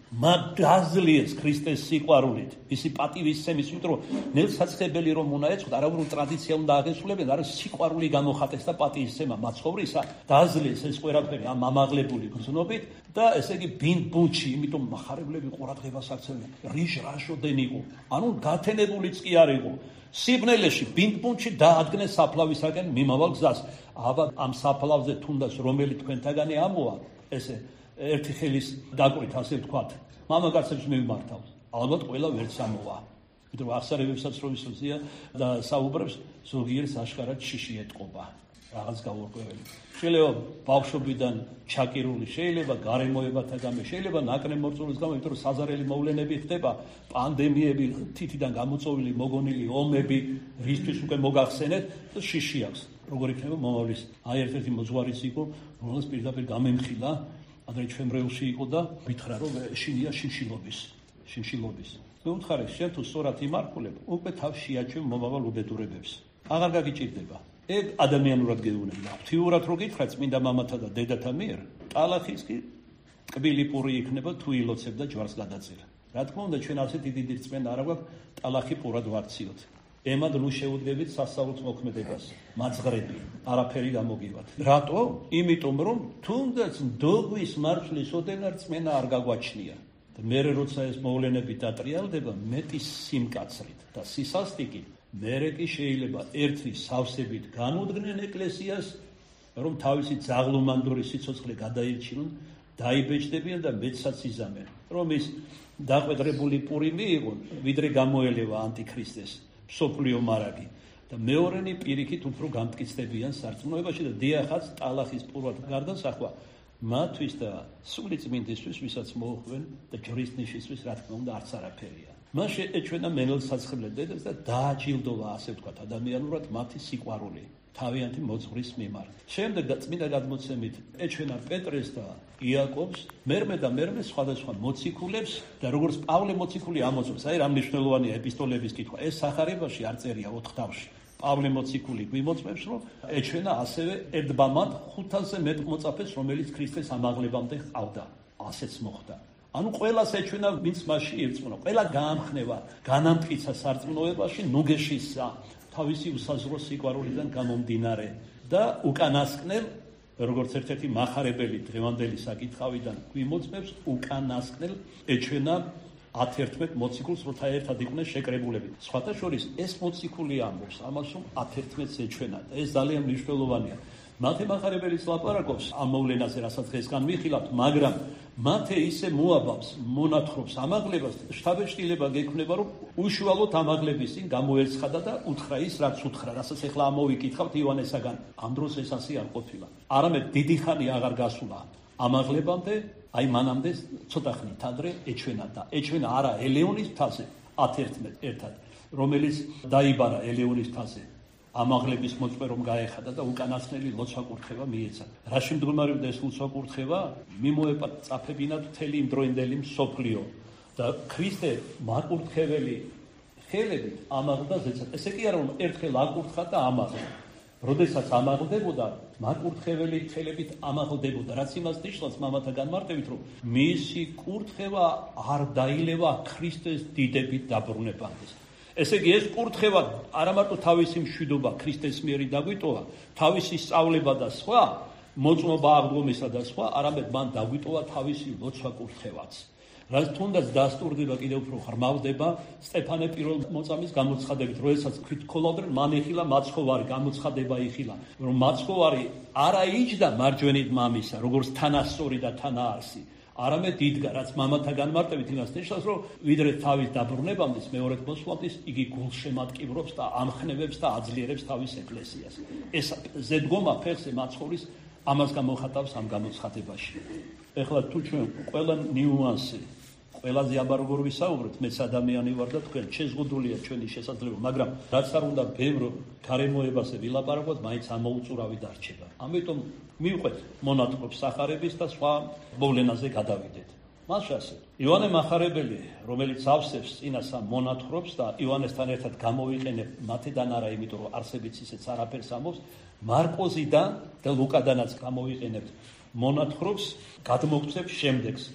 [SPEAKER 1] მათ დაძლიეს ქრისტეს სიყვარულით, მისი პატივისცემის, იმიტომ რომ ნელსაცხებელი რომ უნდა ეწყოთ, არავინ ტრადიცია უნდა აღესრულებენ, არა სიყვარული გამოხატეს და პატივისცემა მაცხოვრისა, დაძლიეს ეს ყველაფერი ამ ამაღლებული გრძნობით და ესე იგი ბინდ ბუნჩი, იმიტომ מחარებლები ყურადღებას აქცევდნენ, რიჟ რაშოდენ იყო, ანუ გათენებულიც კი არ იყო. სიბნელეში ბინდ ბუნჩი დაადგნეს საფლავისაკენ მიმავალ გზას. აბა ამ საფლავზე თუნდაც რომელი თქვენთაგანი ამოვა, ესე ერთი ხელის დაკვით, ასე ვთქვათ, მამაკაცებს მივმართავს. ალბათ ყველა ვერც ამოვა. იმიტომ რომ აღსარებებსაც რომ ისოცია და საუბრებს, ზოგიერთს აშკარად შიში ეტყობა. რაღაც გაურკვეველი. შეიძლება ბავშვობიდან ჩაკირული, შეიძლება გარემოებათაგამე, შეიძლება ნაკრემორწმულის გამო, იმიტომ რომ საზარელი მოვლენები ხდება, პანდემიები, თითიდან გამოწვეული მოგონილი ომები, რისთვის უკვე მოგახსენეთ და შიში აქვს. როგორ იქნება მომავლის? აი ერთ-ერთი მოძღვარიც იყო, რომელს პირდაპირ გამემხილა, ადრე ჩვენბრეულში იყო და ვითხრა რომ შინია შიმშილობის, შიმშილობის. მე ვუთხარი, შენ თუ სწორად იმართულებ, უკვე თავს შეაჩევ მომავალ უბედურებებს. აღარ გაგიჭირდება. ეგ ადამიანურად გეუბნება. ღვთიურად რო გითხრათ წმინდა მამათა და დედათა მიერ, ტალახის კი ტკბილი პური იქნება თუ ილოცებ და ჯვარს გადაწირ. რა თქმა უნდა, ჩვენ ასეთი დიდი რწმენა არ აქვს, ტალახი პურად ვარციოთ. ემად ნუ შეუდგებით სასწაულს მოქმედებას, მაძღრები, არაფერი გამოგივათ. რატო? იმიტომ რომ თუნდაც დოგვის მარშლის ოდენა რწმენა არ გაგვაჩნია. და მე როცა ეს მოვლენები დატრიალდება, მეტი სიმკაცრით და სისასტიკით, მერე კი შეიძლება ერთი სავსებით განუდგნენ ეკლესიას, რომ თავისი ძაღლუმანდური სიცოცხლე გადაირჩინონ, დაიბეჭდებიან და მეცაც იზამენ, რომ ის დაყვედრებული პური მიიღონ, ვიდრე გამოელევა ანტიქრისტეს. სოფლიო მარაგი და მეორენი პირიქით უფრო გამტკიცდებიან სარწმუნოებაში და დიახაც ტალახის პურად გარდასახვა მათთვის და სული წმინდისთვის, ვისაც მოუხვენ და ჯვრის ნიშისთვის, რა თქმა უნდა, არც არაფერია. მას შეეჩვენა მენელსაცხებლე დედას და დააჯილდოვა, ასე ვთქვათ, ადამიანურად მათი სიყვარული თავიანთი მოძღვრის მიმართ. შემდეგ და წმინდა გადმოცემით ეჩვენა პეტრეს და იაკობს, მერმე და მერმე სხვადასხვა მოციქულებს და როგორც პავლე მოციქული ამოწმებს, აი რა მნიშვნელოვანია ეპისტოლების კითხვა. ეს სახარებაში არ წერია ოთხ თავში. პავლე მოციქული გვიმოწმებს, რომ ეჩვენა ასევე ერთბამად ხუთასზე მეტ მოწაფეს, რომელიც ქრისტეს ამაღლებამდე ჰყავდა. ასეც მოხდა. ანუ ყველას ეჩვენა, ვინც მასში ირწმუნა. ყველა გაამხნევა, განამტკიცა სარწმუნოებაში, ნუგეშისა თავისი უსაზღვრო სიყვარულიდან გამომდინარე და უკანასკნელ, როგორც ერთ-ერთი მახარებელი დღევანდელი საკითხავიდან გვიმოწმებს, უკანასკნელ ეჩვენა ათერთმეტ მოციქულს, როცა ერთად იყვნენ შეკრებულები. სხვათა შორის ეს მოციქული ამბობს ამას, რომ ათერთმეტს ეჩვენა და ეს ძალიან მნიშვნელოვანია. მათე მახარებელიც ლაპარაკობს ამ მოვლენაზე, რასაც დღეს განვიხილავთ, მაგრამ მათე ისე მოაბავს, მონათხრობს ამაღლებას, შთაბეჭდილება გექნება, რომ უშუალოდ ამაღლების წინ გამოერცხადა და უთხრა ის, რაც უთხრა, რასაც ახლა ამოვიკითხავთ ივანესაგან. ამ დროს ეს ასე არ ყოფილა. არამედ დიდი ხანი აღარ გასულა ამაღლებამდე, აი მანამდე ცოტა ხნით ადრე ეჩვენა და ეჩვენა არა ელეონის მთაზე, ათერთმეტ ერთად, რომელიც დაიბარა ელეონის მთაზე. ამაღლების მოწმე რომ გაეხადა და უკანასკნელი ლოცვა კურთხევა მიეცა. რაში მდგომარეობდა ეს ლოცვა კურთხევა? მიმოეწაფებინათ მთელი იმდროინდელი მსოფლიო და ქრისტე მაკურთხეველი ხელებით ამაღლდა ზეცად. ესე კი არა რომ ერთხელ აკურთხა და ამაღლა. როდესაც ამაღლდებოდა, მაკურთხეველი ხელებით ამაღლდებოდა, რაც იმას ნიშნავს მამათა განმარტებით, რომ მისი კურთხევა არ დაილევა ქრისტეს დიდებით დაბრუნებამდე. ესე იგი ეს კურთხევა არა მარტო თავისი მშვიდობა ქრისტეს მიერ დაგვიტოვა, თავისი სწავლება და სხვა, მოწმობა აღდგომისა და სხვა, არამედ მან დაგვიტოვა თავისი ლოცვა კურთხევაც. რაც თუნდაც დასტურდება კიდევ უფრო ღრმავდება სტეფანე პირველ მოწამის გამოცხადებით, როდესაც ქვითქოლავდნენ, მან იხილა მაცხოვარი, გამოცხადება იხილა, რომ მაცხოვარი არა იჯდა მარჯვენით მამისა, როგორც თანასწორი და თანაარსი, არამედ იდგა, რაც მამათა განმარტებით იმას ნიშნავს, რომ ვიდრე თავის დაბრუნებამდე მეორედ მოსვლამდე იგი გულშემატკივრობს და ამხნევებს და აძლიერებს თავის ეკლესიას. ეს ზედგომა ფეხზე მაცხოვრის ამას გამოხატავს ამ გამოცხადებაში. ეხლა თუ ჩვენ ყველა ნიუანსი, ყველაზე აბა როგორ ვისაუბროთ, მეც ადამიანი ვარ და თქვენ შეზღუდულია ჩვენი შესაძლებლობა, მაგრამ რაც არ უნდა ბევრ გარემოებაზე ვილაპარაკოთ, მაინც ამოუწურავი დარჩება. ამიტომ მივყვეთ მონათხრობს სახარების და სხვა მოვლენაზე გადავიდეთ. მასშასე იოანე მახარებელი, რომელიც ავსებს წინას ამ მონათხრობს და იოანესთან ერთად გამოვიყენებ მათედან არა, იმიტომ რომ არსებიც ისეც არაფერს ამბობს, მარკოზიდან და ლუკადანაც გამოვიყენებთ მონათხრობს, გადმოგწევს შემდეგს.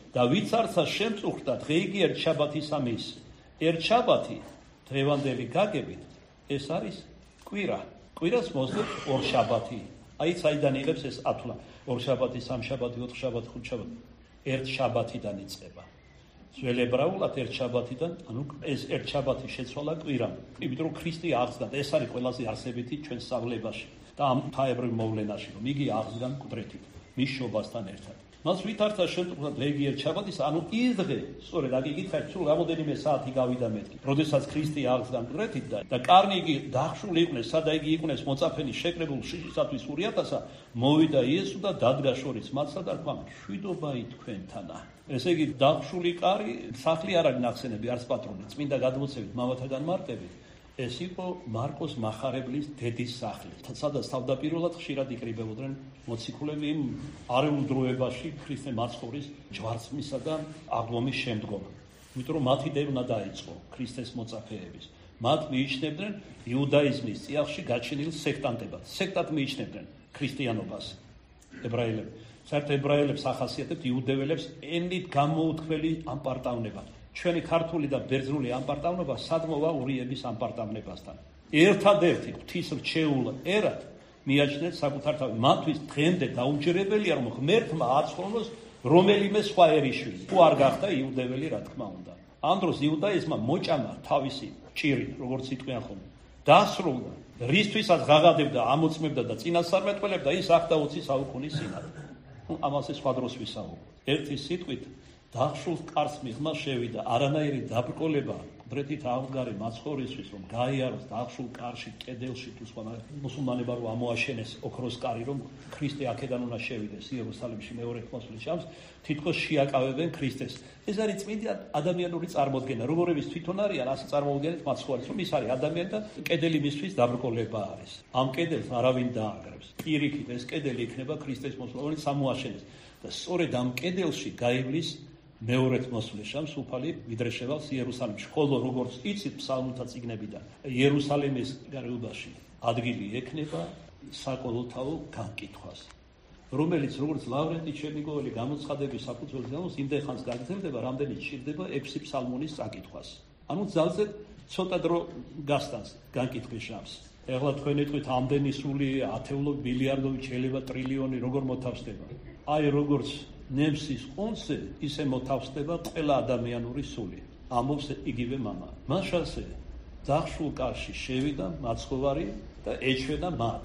[SPEAKER 1] და ვიც არცა შემწუხდა დღე იგი ერთ შაბათის ამის. ერთ შაბათი დღევანდელი გაგებით ეს არის კვირა. კვირას მოსდევს ორ შაბათი. აი საიდან იღებს ეს ათვლა. ორ შაბათი, სამ შაბათი, ოთხ შაბათი, ხუთ შაბათი. ერთ შაბათიდან იწყება. ძველებრაულად ერთ შაბათიდან, ანუ ეს ერთ შაბათი შეცვალა კვირამ. იმიტომ რომ ქრისტე აღსდგა. ეს არის ყველაზე არსებითი ჩვენ სწავლებაში და ამ თაებრივ მოვლენაში, რომ იგი აღსდგა მკვდრეთით, მის შობასთან ერთად. მას ვითარცა შემწუხდა დღე იგი ერთ შაბათის, ანუ ის დღე, სწორედ აქ იკითხეთ, სულ რამოდენიმე საათი გავიდა მეთქი. როდესაც ქრისტე აღსდგა მკვდრეთით და და კარნი იგი დახშული იყვნენ, სადა იგი იყვნენ მოწაფენი შეკრებულ შიშისათვის ურიათასა, მოვიდა იესო და დადგა შორის მათსა და თქვა: "მშვიდობა თქვენთანა." ესე იგი დახშული კარი სახლი არ არის ნახსენები, არც პატრონი, წმინდა გადმოცემით მამათაგან მარტებით. ეს იყო მარკოს მახარებლის დედის სახლი, სადაც თავდაპირველად ხშირად იკრიბებოდნენ მოციქულები იმ არეულ დროებაში ქრისტე მაცხოვრის ჯვარცმისა და აღლომის შემდგომ. იმიტომ რომ მათი დევნა დაიწყო ქრისტეს მოწაფეების. მათ მიიჩნევდნენ იუდაიზმის წიაღში გაჩენილ სექტანტებად. სექტად მიიჩნევდნენ ქრისტიანობას ებრაელები. საერთოდ ებრაელებს ახასიათებთ იუდეველებს ენით გამოუთქმელი ამპარტავნება. ჩვენი ქართული და ბერძნული ამპარტავნება სადმოვა ურიების ამპარტავნებასთან. ერთადერთი ღვთისმრჩეულ ერად მიაჩნეთ საკუთარ თავი. მათთვის დღემდე დაუჯერებელია, რომ ღმერთმა აცხოვროს რომელიმე სხვაერიშვილი. თუ არ გახდა იუდეველი, რა თქმა უნდა. ამ დროს იუდაიზმმა მოჭამა თავისი ჭირი, როგორც იტყვიან ხოლმე. დასრულდა, რისთვისაც ღაღადებდა, ამოწმებდა და წინასწარმეტყველებდა, ის ახდა ოცი საუკუნის წინათ. ამაზე სხვა დროს ვისაუბრებთ. ერთი სიტყვით დახშულ კარს მიღმა შევიდა, არანაირი დაბრკოლება მკვდრეთით აღდგარი მაცხოვრისთვის, რომ გაიაროს დახშულ კარში, კედელში თუ სხვა მუსულმანებმა რომ ამოაშენეს ოქროს კარი, რომ ქრისტე აქედან უნდა შევიდეს იერუსალიმში მეორე მოსვლის შამს, თითქოს შეაკავებენ ქრისტეს. ეს არის წმინდა ადამიანური წარმოდგენა, როგორების თვითონ არიან, ასე წარმოუდგენთ მაცხოვარს, რომ ის არის ადამიანი და კედელი მისთვის დაბრკოლება არის. ამ კედელს არავინ დააგრებს. პირიქით ეს კედელი იქნება ქრისტეს მოსვლა, რომელიც ამოაშენეს და სწორედ ამ კედელში გაივლის მეორედ მოსვლის შამს უფალი ვიდრეშევალს იერუსალიმში. ხოლო როგორც იცით ფსალმთა წიგნებიდან, იერუსალიმის გარეუბაში ადგილი ექნება საკოლოთაო განკითხვას, რომელიც როგორც ლავრენტი ჩერნიგოველი გამოცხადების საფუძველზე ამოს იმდენხანს გაგრძელდება, რამდენიც სჭირდება ექვსი ფსალმონის წაკითხვას. ანუ ძალზე ცოტა დრო გასტანს განკითხვის შამს. ეხლა თქვენ ეტყვით ამდენი სული ათეულო ბილიარდობით შეიძლება ტრილიონი როგორ მოთავსდება. აი როგორც ნემსის ყუნწზე ისე მოთავსდება ყველა ადამიანური სული. ამბობს იგივე მამა. მაშასე დახშულ კარში შევიდა მაცხოვარი და ეჩვენა მათ.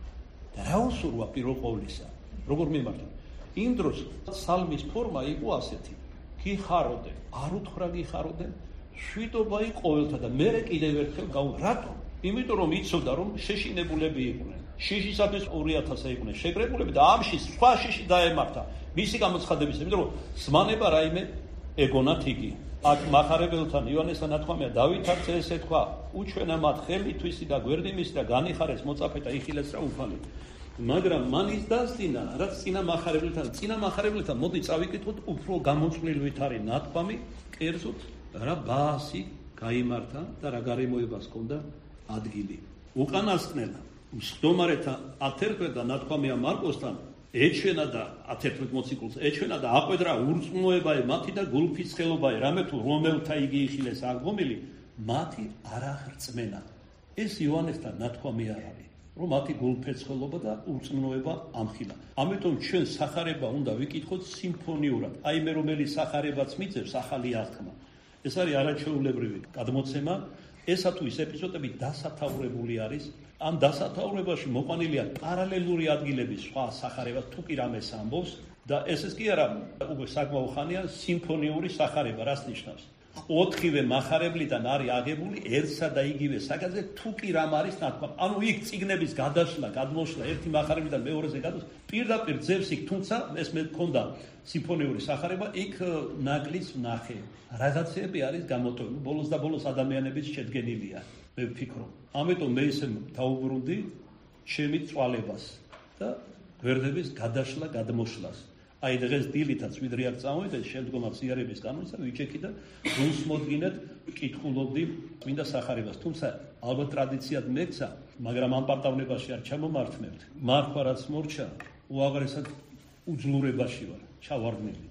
[SPEAKER 1] და რა უსურვა პირველ ყოვლისა? როგორ მიმართა? იმ დროს სალმის ფორმა იყო ასეთი: გიხაროდე, არ უთხრა გიხაროდე, შვიდობა იყო ყოველთა და მე კიდევ ერთხელ გაუ. რატო? იმიტომ რომ იცოდა რომ შეშინებულები იყვნენ. შიშისათვის ორი ათასი იყვნენ შეკრებულები და ამში სხვა შიში დაემართა. მისი გამოცხადების, იმიტომ რომ სმანება რაიმე ეგონათ იგი. აქ მახარებელთან იონესთან ნათქვამია, დავით არც ესე თქვა, უჩვენა მათ ხელი თვისი და გვერდი მისი და განიხარეს მოწაფეთა იხილესა უფალი. მაგრამ მან ის დასწინა, რაც წინა მახარებელთან, წინა მახარებელთან მოდი წავიკითხოთ უფრო გამოწვლილვით არის ნათქვამი, კერძოდ რა ბაასი გაიმართა და რა გარემოებას ჰქონდა ადგილი. უკანასკნელა მსხდომარეთა ათერთვედა ნათქვამია მარკოსთან ეჩვენა და ათერთვე მოციქულს ეჩვენა და აყვედრა ურწმუნოებაე მათი და გულფიცხელობაე, რამე თუ რომელთა იგი იხილეს აღგომილი, მათი არ აღრწმენა. ეს იოანესთან ნათქვამი არ არის, რომ მათი გულფიცხელობა და ურწმუნოება ამხილა. ამიტომ ჩვენ სახარება უნდა ვიკითხოთ სიმფონიურად. აი მე რომელიც სახარებაც მიწევს ახალი აღთქმა. ეს არის არაჩვეულებრივი გადმოცემა. ესა თუ ის ეპიზოდები დასათაურებული არის. ამ დასათაურებაში მოყვანილია პარალელური ადგილების სხვა სახარება, თუ კი რამეს ამბობს და ესეც კი არა უკვე საკმაო ხანია სიმფონიური სახარება, რას ნიშნავს? ოთხივე მახარებლიდან არის აღებული ერთსა და იგივე საკითხზე, თუ კი რამ არის ნათქვამი. ანუ იქ წიგნების გადაშლა, გადმოშლა ერთი მახარებლიდან მეორეზე გადმოსვლა პირდაპირ ძევს იქ, თუმცა ეს მე მქონდა სიმფონიური სახარება, იქ ნაკლის ნახე. რაღაცები არის გამოტოვებული, ბოლოს და ბოლოს ადამიანების შედგენილია. მე ვფიქრობ. ამიტომ მე ისე დავუბრუნდი ჩემი წვალებას და გვერდების გადაშლა, გადმოშლას. აი დღეს დილითაც ვიდრე აქ წავიდე, შემდგომაც იარების კანონისა ვიჭექი და გულს მოდგინეთ, ვკითხულობდი წმინდა სახარებას. თუმცა ალბათ ტრადიციად მექცა, მაგრამ ამ პარტავნებაში არ ჩამომართმევთ. მარხვა რაც მორჩა, უაღრესად უძლურებაში ვარ, ჩავარდნილი.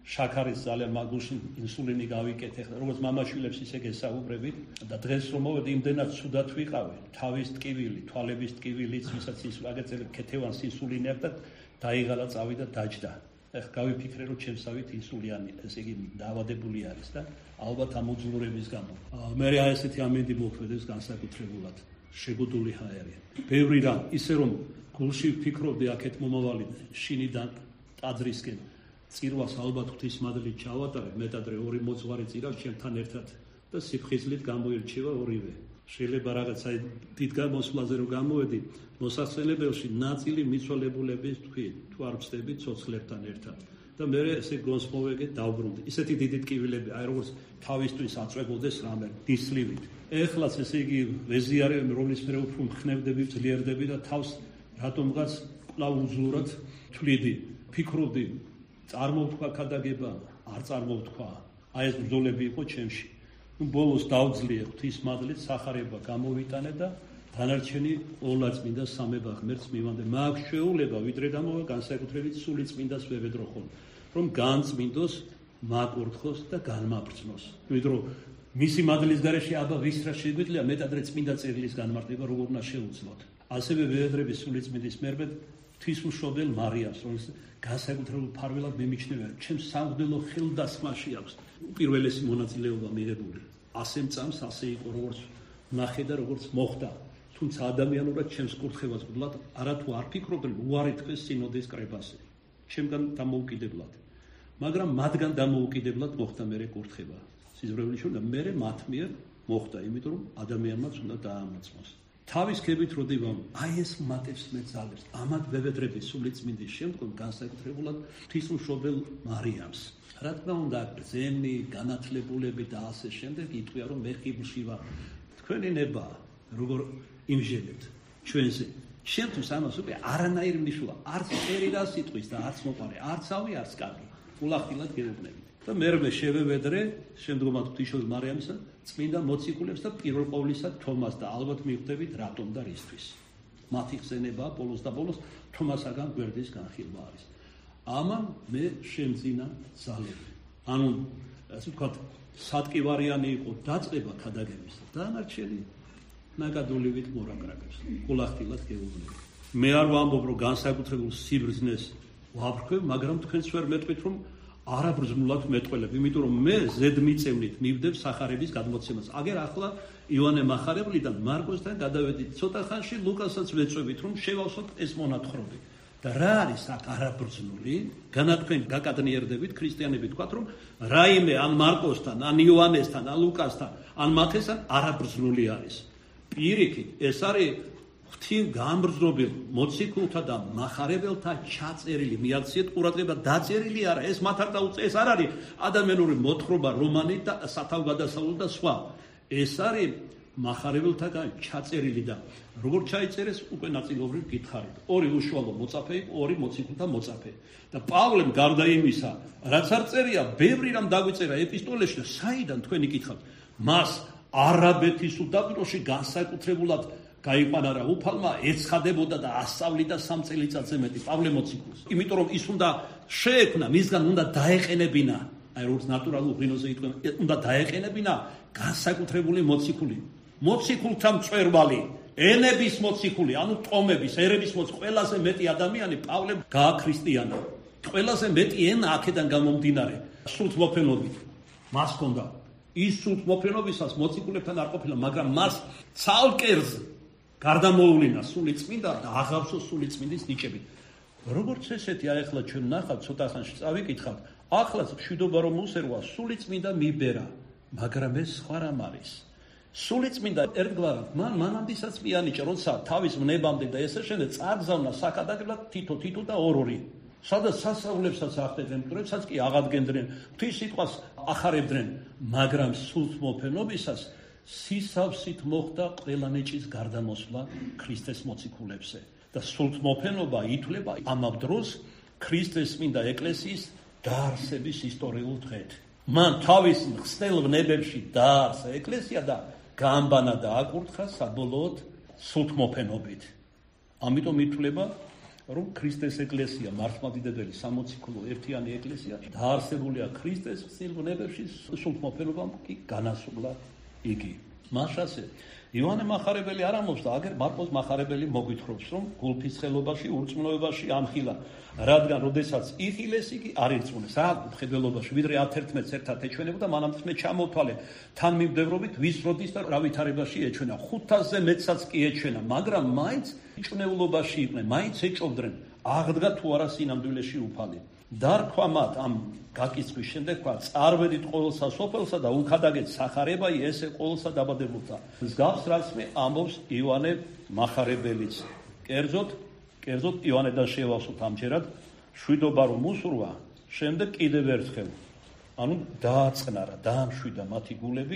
[SPEAKER 1] შაქარის ძალიან მაგულში ინსულინი გავიკეთე. როგორც მამაშვილებს ისე გესაუბრებით და დღეს რომ მოვედი იმდენად ცუდად ვიყავი, თავის ტკივილი, თვალების ტკივილიც, ვისაც ის აგეწელებ ქეთევანს ინსულინი აქვს და დაიღალა წავიდა დაჯდა. ეხლა გავიფიქრე რომ ჩემსავით ინსულიანი, ესე იგი დაავადებული არის და ალბათ ამ უძლურების გამო. მე რა ესეთი ამინდი მოქმედებს განსაკუთრებულად. შეგუდული ჰაერია. ბევრი რამ, ისე რომ გულში ვფიქრობდი აქეთ მომავალი შინიდან ტაძრისკენ წირვას ალბათ ღვთისმადლით ჩავატარებ, მეტადრე ორი მოძღვარი წირავს ჩემთან ერთად და სიფხიზლით გამოირჩევა ორივე. შეიძლება რაღაცა დიდ გამოსვლაზე რომ გამოვედი, მოსახსენებელში ნაწილი მიცვალებულების თქვი, თუ არ ვწდები ცოცხლებთან ერთად. და მე ესე გონს მოვეგე დავბრუნდი. ისეთი დიდი ტკივილები, აი როგორც თავისთვის აწვებოდეს რამე დისლივით. ეხლაც ესე იგი ვეზიარები, რომლის მე უფრო მხნევდები, ძლიერდები და თავს რატომღაც კვლავ უძლურად თვლიდი. ფიქრობდი, წარმოვთქვა ქადაგება, არ წარმოვთქვა. აი ეს ბრძოლები იყო ჩემში. ნუ ბოლოს დავძლიე ღვთისმადლით, სახარება გამოვიტანე და დანარჩენი ყოვლადწმინდა სამება ღმერთს მივანდე. მაქვს შეუძლება ვიდრე დამოვა განსაკუთრებით სული წმინდას ვებედრო ხოლმე, რომ განწმინდოს, მაკურთხოს და განმაბრძნოს. ვიდრე მისი მადლის გარეშე აბა ვის რა შეგვიძლია მეტადრე წმინდა წერილის განმარტება როგორ უნდა შეუძლოთ. ასევე ვეედრები სული წმინდის მერბედ ღვთისმშობელ მარიას, რომელიც განსაკუთრებულ ფარველად მემიჩნევა, ჩემს სამღვდელო ხელდასხმაში აქვს უპირველესი მონაწილეობა მიღებული. ასე მწამს, ასე იყო როგორც ნახე და როგორც მოხდა. თუმცა ადამიანურად ჩემს კურთხევას ვდლად არათუ არ ფიქრობდნენ უარი თქვეს სინოდის კრებასი. ჩემგან დამოუკიდებლად. მაგრამ მათგან დამოუკიდებლად მოხდა მერე კურთხება. სიზმრებლის შორდა მერე მათ მიერ მოხდა, იმიტომ რომ ადამიანმაც უნდა დაამოწმოს. თავის ქებით როდივამ, აი ეს მატებს მე ძალებს. ამათ ვებედრების სული წმინდის შემდგომ განსაკუთრებულად ღვთისმშობელ მარიამს. რა თქმა უნდა, ბრძენი, განათლებულები და ასე შემდეგ იტყვია რომ მე ყიბლში ვარ. თქვენი ნება როგორ იმჟელებთ ჩვენზე. შემთხვევით ამას უკვე არანაირი მნიშვნელობა არც წერი და სიტყვის და არც მოყარე, არც ავი, არც კარგი. ულახილად გეუბნებით. და მერმე შევევედრე, შემდგომად ღვთისმშობელ მარიამისა, წმინდა მოციქულებს და პირველ ყოვლისა თომას და ალბათ მიხვდებით რატომ და რისთვის. მათი ხსენება ბოლოს და ბოლოს თომასაგან გვერდის განხილვა არის. ამან მე შემძინა ძალები. ანუ ასე ვთქვათ, სატკივარიანი იყო დაწყება ქადაგების და დანარჩენი ნაკადულივით მორაგრაგებს. ულახილად გეუბნებით. მე არ ვამბობ რომ განსაკუთრებულ სიბრძნეს ვაბრქვევ, მაგრამ თქვენს ვერ მეტყვით რომ არაბრძნულად მეტყველებ, იმიტომ რომ მე ზედმიწევნით მივდებ სახარების გადმოცემას. აგერ ახლა ივანე მახარებლიდან მარკოსთან გადავედით ცოტა ხანში ლუკასაც ვეწვევით რომ შევავსოთ ეს მონათხრობი. და რა არის აქ არაბრძნული? განა თქვენ გაკადნიერდებით ქრისტიანები თქვათ რომ რაიმე ან მარკოსთან, ან ივანესთან, ან ლუკასთან, ან მათესთან არაბრძნული არის. პირიქით, ეს არის ღვთის გამბრძნობილ მოციქულთა და მახარებელთა ჩაწერილი, მიაქციეთ ყურადღება, დაწერილი არა, ეს მათ არ დაუწეს, ეს არ არის ადამიანური მოთხრობა, რომანი და სათავგადასავლო და სხვა. ეს არის მახარებელთაგან ჩაწერილი და როგორ ჩაიწერეს უკვე ნაწილობრივ გითხარით. ორი უშუალო მოწაფე იყო, ორი მოციქულთა მოწაფე. და პავლემ გარდა იმისა, რაც არ წერია, ბევრი რამ დაგვიწერა ეპისტოლეში და საიდან თქვენი კითხავთ, მას არაბეთის უდაბნოში განსაკუთრებულად გაიყვანა რა უფალმა, ეცხადებოდა და ასწავლიდა სამ წელიწადზე მეტი პავლე მოციქულს. იმიტომ რომ ის უნდა შეექმნა, მისგან უნდა დაეყენებინა, აი როგორც ნატურალურ ღვინოზე იტყვიან, უნდა დაეყენებინა განსაკუთრებული მოციქული. მოციქულთა მწვერვალი, ენების მოციქული, ანუ ტომების, ერების მოციქული, ყველაზე მეტი ადამიანი პავლემ გააქრისტიანა. ყველაზე მეტი ენა აქედან გამომდინარე, სულთმოფენობით. მას ჰქონდა. ის სულთმოფენობისას მოციქულებთან არ ყოფილა, მაგრამ მას ცალკერს გარდამოუვლინა სული წმინდა და აღავსო სული წმინდის ნიჭები. როგორც ესეთი აი ახლა ჩვენ ნახავთ, ცოტა ხანში წავიკითხავთ, ახლაც მშვიდობა რომ უსერვა, სული წმინდა მიბერა, მაგრამ ეს სხვა რამ არის. სული წმინდა ერთგვარად მან მანამდესაც მიანიჭა, როცა თავის მნებამდე და ესე შემდეგ წაგზავნა საქადაგებლად თითო-თითო და ორ-ორი. სადაც სასწაულებსაც ახდედნენ, მკვდრებსაც კი აღადგენდნენ, ღვთის სიტყვას ახარებდნენ, მაგრამ სულთმოფენობისას სისავსით მოხდა ყველა ნიჭის გარდამოსვლა ქრისტეს მოციქულებზე და სულთმოფენობა ითვლება ამავ დროს ქრისტეს წმინდა ეკლესიის დაარსების ისტორიულ დღედ. მან თავის ხსნელ ვნებებში დაარსა ეკლესია და გაამბანა და აკურთხა საბოლოოდ სულთმოფენობით. ამიტომ ითვლება რომ ქრისტეს ეკლესია მართლმადიდებელი სამოციქულო ერთიანი ეკლესია დაარსებულია ქრისტეს სილვნებებში სულთმოფენობამ კი განასრულა იგი. მაშასე იოანე მახარებელი არ ამბობს და აგერ მარკოზ მახარებელი მოგვითხრობს რომ გულფის ხელობაში ურწმუნოებაში ამხილა, რადგან როდესაც იხილეს იგი არ ირწმუნეს. რა მხედველობაში ვიდრე ათერთმეტს ერთად ეჩვენებოდა, მანამდე მე ჩამოთვალე თან მიმდევრობით ვის როდის და რა ვითარებაში ეჩვენა. ხუთასზე მეტსაც კი ეჩვენა, მაგრამ მაინც ჭნეულობაში იყვნენ, მაინც ეჭობდნენ აღდგა თუ არა სინამდვილეში უფალი. დარქვა მათ ამ გაკიცხვის შემდეგ თქვა წარვედით ყოველსა სოფელსა და უქადაგეთ სახარებაი ესე ყოველსა დაბადებულთა. მსგავს რაც მე ამბობს იოანე მახარებელიც. კერძოდ, კერძოდ იოანედან შევავსოთ ამჯერად შვიდობა რომ უსურვა, შემდეგ კიდევ ერთხელ. ანუ დააწყნარა, დაამშვიდა მათი გულები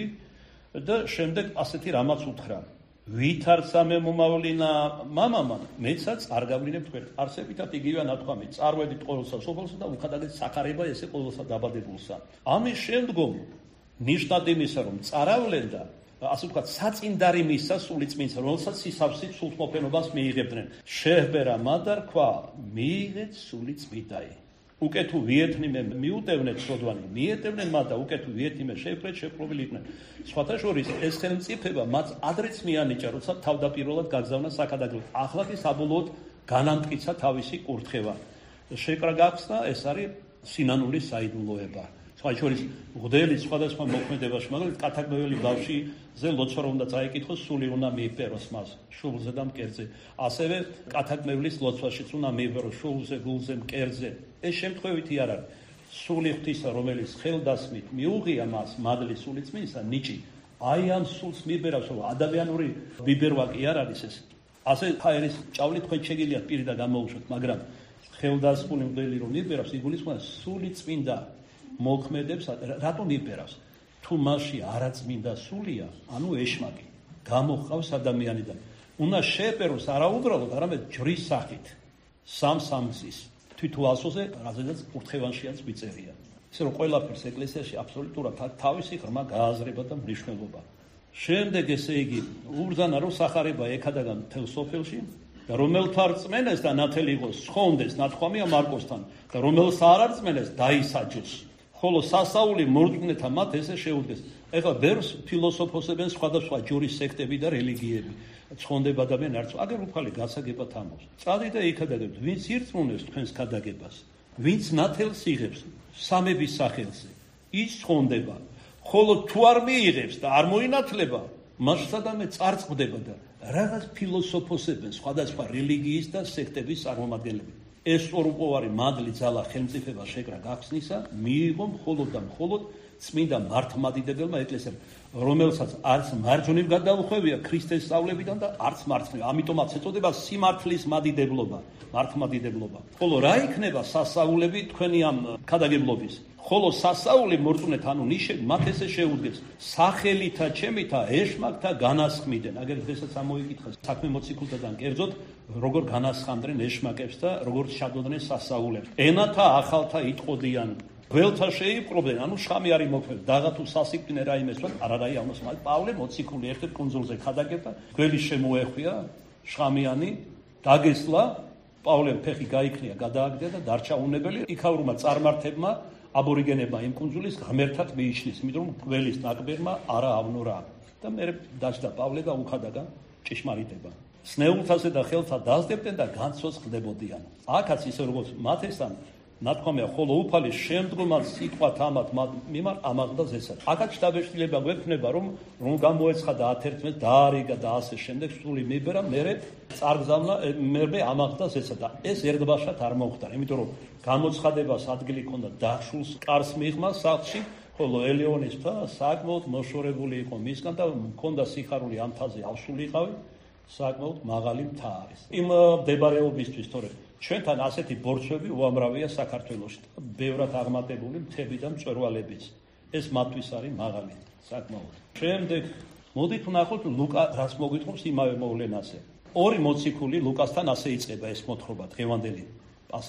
[SPEAKER 1] და შემდეგ ასეთი რამაც უთხრა. ვითარცა მე მომავლინა მამამან, მეცაც არ გავლინებ თქვენ. არსებითად იგივე ნათქვამი, წარვედით ყოველსა სოფელსა და უხადაგეთ სახარება ესე ყოველსა დაბადებულსა. ამის შემდგომ ნიშნად იმისა, რომ წარავდნენ და ასე ვთქვათ, საწინდარი მისცა სული წმინსა, რომელსაც სისავსით სულთმოფენობას მიიღებდნენ. შეჰბერა მადარ ქვა, მიიღეთ სული წმინდაი. უკეთუ ვიეთნიმე მიუტევნეთ სოდვანი, მიეტევნენ მათ და უკეთუ ვიეთნიმე შეფრეთ შეპყრობილი იყვნენ. სხვათა შორის ეს ხელმწიფება მათ ადრეც მიანიჭა, როცა თავდაპირველად გაგზავნა საქადაგებლად. ახლა კი საბოლოოდ განამტკიცა თავისი კურთხევა. შეკრა გახსნა, ეს არის სინანულის საიდუმლოება. სხვათა შორის მღვდელი სხვადასხვა მოქმედებაში, მაგალითად კათაგმეველი ბავშვზე ლოცვა რომ უნდა წაიკითხოს, სული უნდა მიიპეროს მას, შუბლზე და მკერდზე. ასევე კათაგმევლის ლოცვაშიც უნდა მიიპეროს შუბლზე, გულზე, მკერდზე. ეს შემთხვევითი არ არის. სული ღვთისა, რომელიც ხელდასმით მიუღია მას მადლის სული წმინსა, ნიჭი. აი ამ სულს მიბერავს, რომ ადამიანური ბიბერვა კი არ არის ეს. ასე ხაერის ჭავლით თქვენ შეგიძლიათ პირი და გამოუშვათ, მაგრამ ხელდასმული მღვდელი რომ მიბერავს, იგულისხმება სული წმინდა მოქმედებს, რატომ იბერავს? თუ მასში არაწმინდა სულია, ანუ ეშმაკი გამოჰყავს ადამიანიდან. უნდა შეეპეროს არა უბრალოდ, არამედ ჯვრის სახით, სამ-სამგზის თვითოასოზე, რაზედაც კურთხევანშიაც ვიწერია. ისე რომ ყველაფერს ეკლესიაში აბსოლუტურად თავისი ღრმა გააზრება და მნიშვნელობა. შემდეგ ესე იგი უბრძანა რომ სახარება ეკადაგან მთელ სოფელში და რომელთა რწმენეს და ნათელი იყოს სხონდეს, ნათქვამია მარკოსთან და რომელს არ არწმენეს დაისაჯოს. ხოლო სასაული მორწმუნეთა მათ ესე შეუდგეს. ეხლა ბერს ფილოსოფოსებენ სხვადასხვა ჯურის სექტები და რელიგიები. ცხონდება ადამიანს არც აგერ უფალი გასაგებად ამბობს. წადით და იქადაგებთ, ვინც ირწმუნებს თქვენს ქადაგებას, ვინც ნათელს იღებს სამების სახელზე, ის ცხონდება. ხოლო თუ არ მიიღებს და არ მოინათლება, მას სადამე წარწყდება და რაღაც ფილოსოფოსებენ სხვადასხვა რელიგიის და სექტების წარმომადგენლები. ეს სწორუპოვარი მადლი ძალა ხელმწიფება შეკრა გახსნისა მიიღო მხოლოდ და მხოლოდ წმინდა მართლმადიდებელმა ეკლესიამ, რომელსაც არც მარჯვნივ გადაუხვევია ქრისტეს სწავლებიდან და არც მარცხნივ. ამიტომაც ეწოდება სიმართლის მადიდებლობა, მართლმადიდებლობა. ხოლო რა იქნება სასაულები თქვენი ამ ქადაგებლობის? ხოლო სასაული მორწმუნეთა, ანუ ნიშები, მათ ესე შეუდგეს. სახელითა ჩემითა ეშმაკთა განასხმიდან. აგერ დღესაც ამოიკითხა საქმე მოციქულთაგან, კერძოდ როგორ განასხამდნენ ეშმაკებს და როგორ შადოდნენ სასაულებს. ენათა ახალთა იტყოდიან. გველთა შეიპყრობდნენ, ანუ შხამი არის მოქმედ. დაღა თუ სასიკვდინე რაიმეს ვარ, არადაი ამას მაგ პავლე მოციქული ერთ-ერთ კუნძულზე ქადაგებდა, გველი შემოეხვია, შხამიანი, დაგესლა, პავლემ ფეხი გაიქნია, გადააგდია და დარჩა უნებელი. იქაურმა წარმართებმა აბორიგენებმა იმ კუნძულის ღმერთად მიიჩნეს, იმიტომ რომ გველის ნაკბერმა არა ავნორა. და მე დაჭდა პავლე და უხადაგა ჭეშმარიტება. სნეულთაზე და ხელთა დაზდებდნენ და განცოცხლდებოდიან. აქაც ისე როგორც მათესთან ნათქვამია, ხოლო უფალი შემდგომად სიტყვათ ამათ მიმართ ამაღლდა ზესად. აქაც შთაბეჭდილება გვექნება, რომ რომ გამოეცხადა ათერთმეტს დაარიგა და ასე შემდეგ სული მიბერა, მერე წარგზავნა, მერე ამაღლდა ზესად. და ეს ერთბაშად არ მოხდა, იმიტომ რომ გამოცხადებას ადგილი ჰქონდა დახშულს კარს მიღმა სახლში, ხოლო ელეონის ფა საკმაოდ მოშორებული იყო მისგან და ჰქონდა სიხარული ამ თაზე ავსულიყავი, საკმაოდ მაღალი მთა არის. იმ მდებარეობისთვის, თორე ჩვენთან ასეთი ბორცვები უამრავია საქართველოში და ბევრად აღმატებული მთები და მწვერვალებიც. ეს მათთვის არის მაღალი საკმაოდ. შემდეგ მოდით ვნახოთ ლუკა რას მოგვითხრობს იმავე მოვლენაზე. ორი მოციქული ლუკასთან ასე იწყება ეს მოთხრობა დღევანდელი პასაჟი.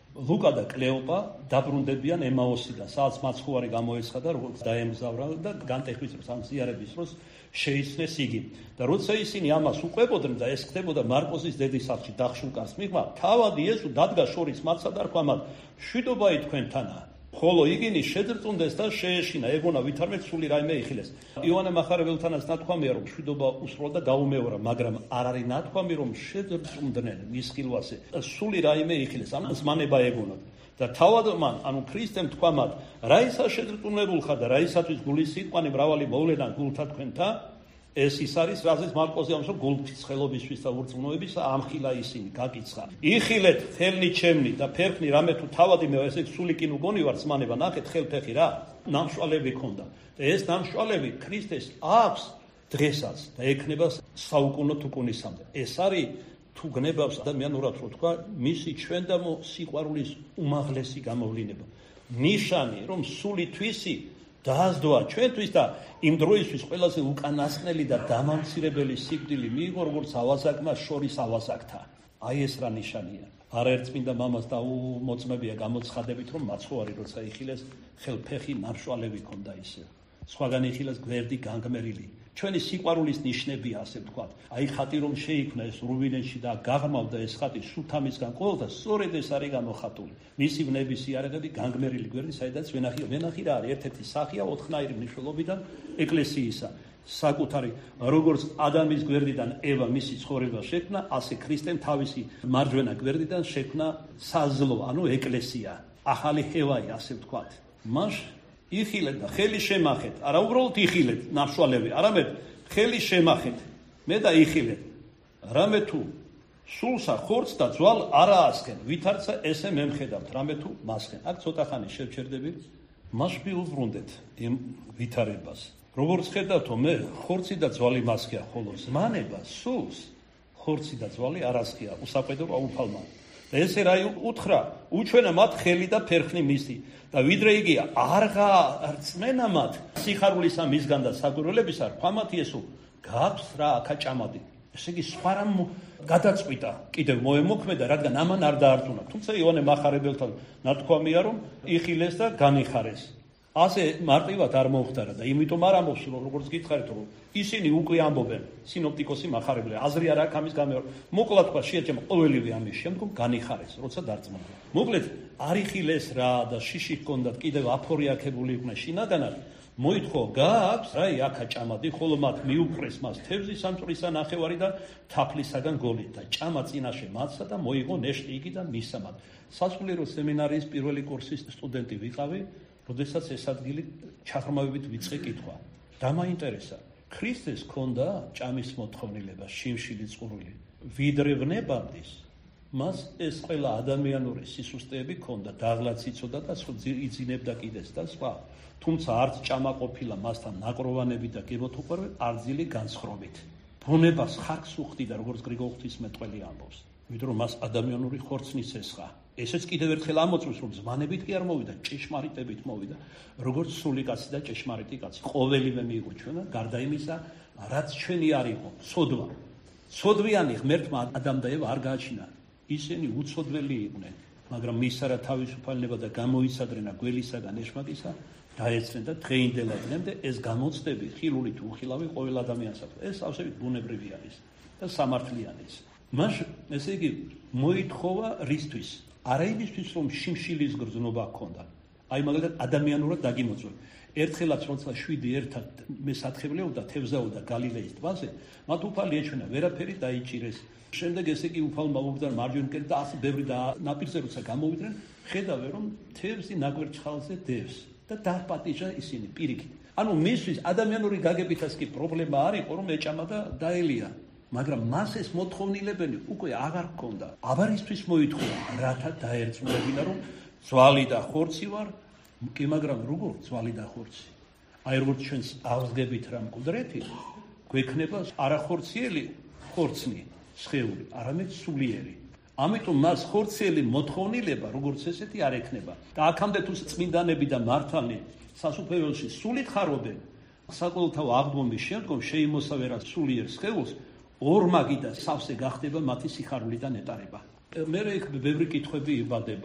[SPEAKER 1] ლუკა და კლეოპა დაბრუნდებიან ემაოსიდან, სადაც მაცხოვარი გამოეცხადა, როგორც დაემგზავრა და განტეხვის დროს ამ ზიარების დროს შეიცნეს იგი. და როცა ისინი ამას უყვებოდნენ და ეს ხდებოდა მარკოზის დედის სახლში დახშულ კარს მიღმა, თავადი იესო დადგა შორის მათსა და რქვა მათ, მშვიდობაი თქვენთანაა. ხოლო იგინი შეძრწუნდეს და შეეშინა, ეგონა ვითარმე სული რაიმე იხილეს. იოანე მახარებელთანაც ნათქვამია, რომ მშვიდობა უსროლ და გაუმეორა, მაგრამ არ არის ნათქვამი, რომ შეძრწუნდნენ მის ხილვაზე. სული რაიმე იხილეს, ამ ზმანება ეგონათ. და თავად მან, ანუ ქრისტემ თქვა მათ, რა ისა შეძრწუნებულ ხარ და რა ისათვის გულის სიტყვანი მრავალი მოვლენა გულთა თქვენთან, ეს ის არის, რაზეც მარკოზი ამბობს, რომ გულფის ხელობისთვის და ურწმუნოების ამხილა ისინი, გაკიცხა. იხილეთ ხელნი ჩემნი და ფერხნი რამე თუ თავადი მე ესე სული კინო გონი ვარ ზმანება, ნახეთ ხელფეხი რა, ნამშვალები ქონდა. და ეს ნამშვალები ქრისტეს აქვს დღესაც და ექნება საუკუნო თუკუნისამდე. ეს არის თუ გნებავს ადამიანურად რო თქვა, მისი ჩვენდამო სიყვარულის უმაღლესი გამოვლინება. ნიშანი, რომ სული თვისი დაასდოა ჩვენთვის და იმ დროისთვის ყველაზე უკანასკნელი და დამამცირებელი სიკვდილი მიიღო, როგორც ავაზაკმა შორის ავაზაკთა. აი ეს რა ნიშანია. არაერთხელ მამას დაუმოწმებია გამოცხადებით, რომ მაცხოვარი როცა იხილეს, ხელფეხი ნამშვალები ქონდა ისე. სხვაგან იხილეს გვერდი განგმერილი. ჩვენი სიყვარულის ნიშნებია, ასე ვთქვათ. აი ხატი რომ შეიქმნა ეს რუვინენში და გაღრმავდა ეს ხატი სულთამისგან ყოველთა, სწორედ ეს არის გამოხატული. მისი ვნების იარაღები განგმერილი გვერდი, საიდანაც ვენახი, ვენახი რა არის, ერთ-ერთი სახია ოთხნაირი მნიშვნელობიდან ეკლესიისა. საკუთარი, როგორც ადამის გვერდიდან ევა მისი ცხოვრება შექმნა, ასე ქრისტემ თავისი მარჯვენა გვერდიდან შექმნა საზლო, ანუ ეკლესია. ახალი ჰევაი, ასე ვთქვათ. მას იხილეთ და ხელი შემახეთ, არა უბრალოდ იხილეთ ნამშვალები, არამედ ხელი შემახეთ, მე და იხილეთ. რამე თუ სულსა ხორცს და ძვალ არა ასხენ, ვითარცა ესე მემხედავთ, რამე თუ მასხენ. აქ ცოტა ხანი შევჩერდებით, მას მიუბრუნდეთ იმ ვითარებას. როგორც ხედავთო, მე ხორცი და ძვალი მასხია, ხოლო ზმანება სულს ხორცი და ძვალი არ ასხია, უსაყვედო აუფალმა. და ესე რა უთხრა, უჩვენა მათ ხელი და ფერხნი მისი და ვიდრე იგი არღა რწმენა მათ სიხარულისა მისგან და საგვირველებისა, რქვა მათ იესო, გაქვს რა აქა ჭამადი. ესე იგი სხვა რამ გადაწყვიტა, კიდევ მოემოქმედა, რადგან ამან არ დაარწმუნა. თუმცა იოანე მახარებელთან ნათქვამია, რომ იხილეს და განიხარეს. ასე მარტივად არ მოხდარა და იმიტომ არ ამბობს, რომ როგორც გითხარით, რომ ისინი უკვე ამბობენ, სინოპტიკოსი მახარებელი, აზრი არ აქვს ამის გამო. მოკლედ თქვა, შეეჭამა ყოველივე ამის შემდგომ განიხარეს, როცა დარწმუნდა. მოკლედ არ იხილეს რა და შიში ჰქონდათ, კიდევ აფორიაქებული იყვნენ შინაგანად. მოითხოვ, გააქვს რა აქა ჭამადი, ხოლო მათ მიუპყრეს მას თევზი სამწვრისა ნახევარი და თაფლისაგან გოლით და ჭამა წინაშე მათსა და მოიღო ნეშტი იგიდან მისსა მათ. სასულიერო სემინარიის პირველი კურსის სტუდენტი ვიყავი, როდესაც ეს ადგილი ჩაღრმავებით ვიწყე კითხვა. დამაინტერესა, ქრისტეს ჰქონდა ჭამის მოთხოვნილება, შიმშილი წყურვილი. ვიდრე ვნებამდის, მას ეს ყველა ადამიანური სისუსტეები ჰქონდა, დაღლაც იცოდა და იძინებდა კიდეც და სხვა. თუმცა არც ჭამა ყოფილა მასთან ნაკროვანები და გემოთუყვერვე არძილი განსხრობით. ბუნებას ხარკს უხდიდა, როგორც გრიგოლ ღვთისმეტყველი ამბობს. ვიდრე რომ მას ადამიანური ხორცნის ესხა. ესეც კიდევ ერთხელ ამოწმის, რომ ზმანებით კი არ მოვიდა, ჭეშმარიტებით მოვიდა, როგორც სული კაცი და ჭეშმარიტი კაცი. ყოველივე მიიღო ჩვენა, გარდა იმისა, რაც ჩვენი არ იყო, ცოდვა. ცოდვიანი ღმერთმა ადამ და ევა არ გააჩინა. ისინი უცოდველი იყვნენ, მაგრამ მისსა რა თავისუფალება და გამოიცადრენა გველისაგან ეშმაკისა, დაეცნენ და დღეინდელად დღემდე ეს გამოცდები ხილული თუ უხილავი ყოველ ადამიანსაც. ეს ავსებით ბუნებრივი არის და სამართლიანიც. მას ესე იგი მოითხოვა რისთვის? არა იმისთვის, რომ შიმშილის გრძნობა ჰქონდა. აი მაგალითად ადამიანურად დაგიმოწვევ. ერთხელაც როცა შვიდი ერთად მე სათხებლებდა თევზაოდა გალილეის ტბაზე, მათ უფალი ეჩვენა, ვერაფერი დაიჭირეს. შემდეგ ესე იგი უფალმა უგდან მარჯვენა კედლით და ასე ბევრი და ნაპირზე როცა გამოვიდნენ, ხედავე რომ თევზი ნაგვერჩხალზე დევს და დააპატიჟა ისინი პირიქით. ანუ მისთვის ადამიანური გაგებითაც კი პრობლემა არ იყო, რომ ეჭამა და დაელია. მაგრამ მას ეს მოთხოვნილებები უკვე აღარ ჰქონდა. აბარისთვის მოითხოვა, რათა დაერწმუნებინა, რომ ძვალი და ხორცი ვარ, კი მაგრამ როგორ ძვალი და ხორცი? აი როგორც ჩვენს აღსგებით რა მკვდრეთი, გვექნება არახორციელი ხორცნი, სხეული, არამედ სულიერი. ამიტომ მას ხორციელი მოთხოვნილება, როგორც ესეთი არ ექნება. და აქამდე თუ წმინდანები და მართალნი სასუფეველში სულით ხარობენ, საკოლთაო აღდგომის შემდგომ შეიმოსავერა სულიერ სხეულს, ორმაგი და სავსე გახდება მათი სიხარული და ნეტარება. მე იქ ბევრი კითხვები იბადება.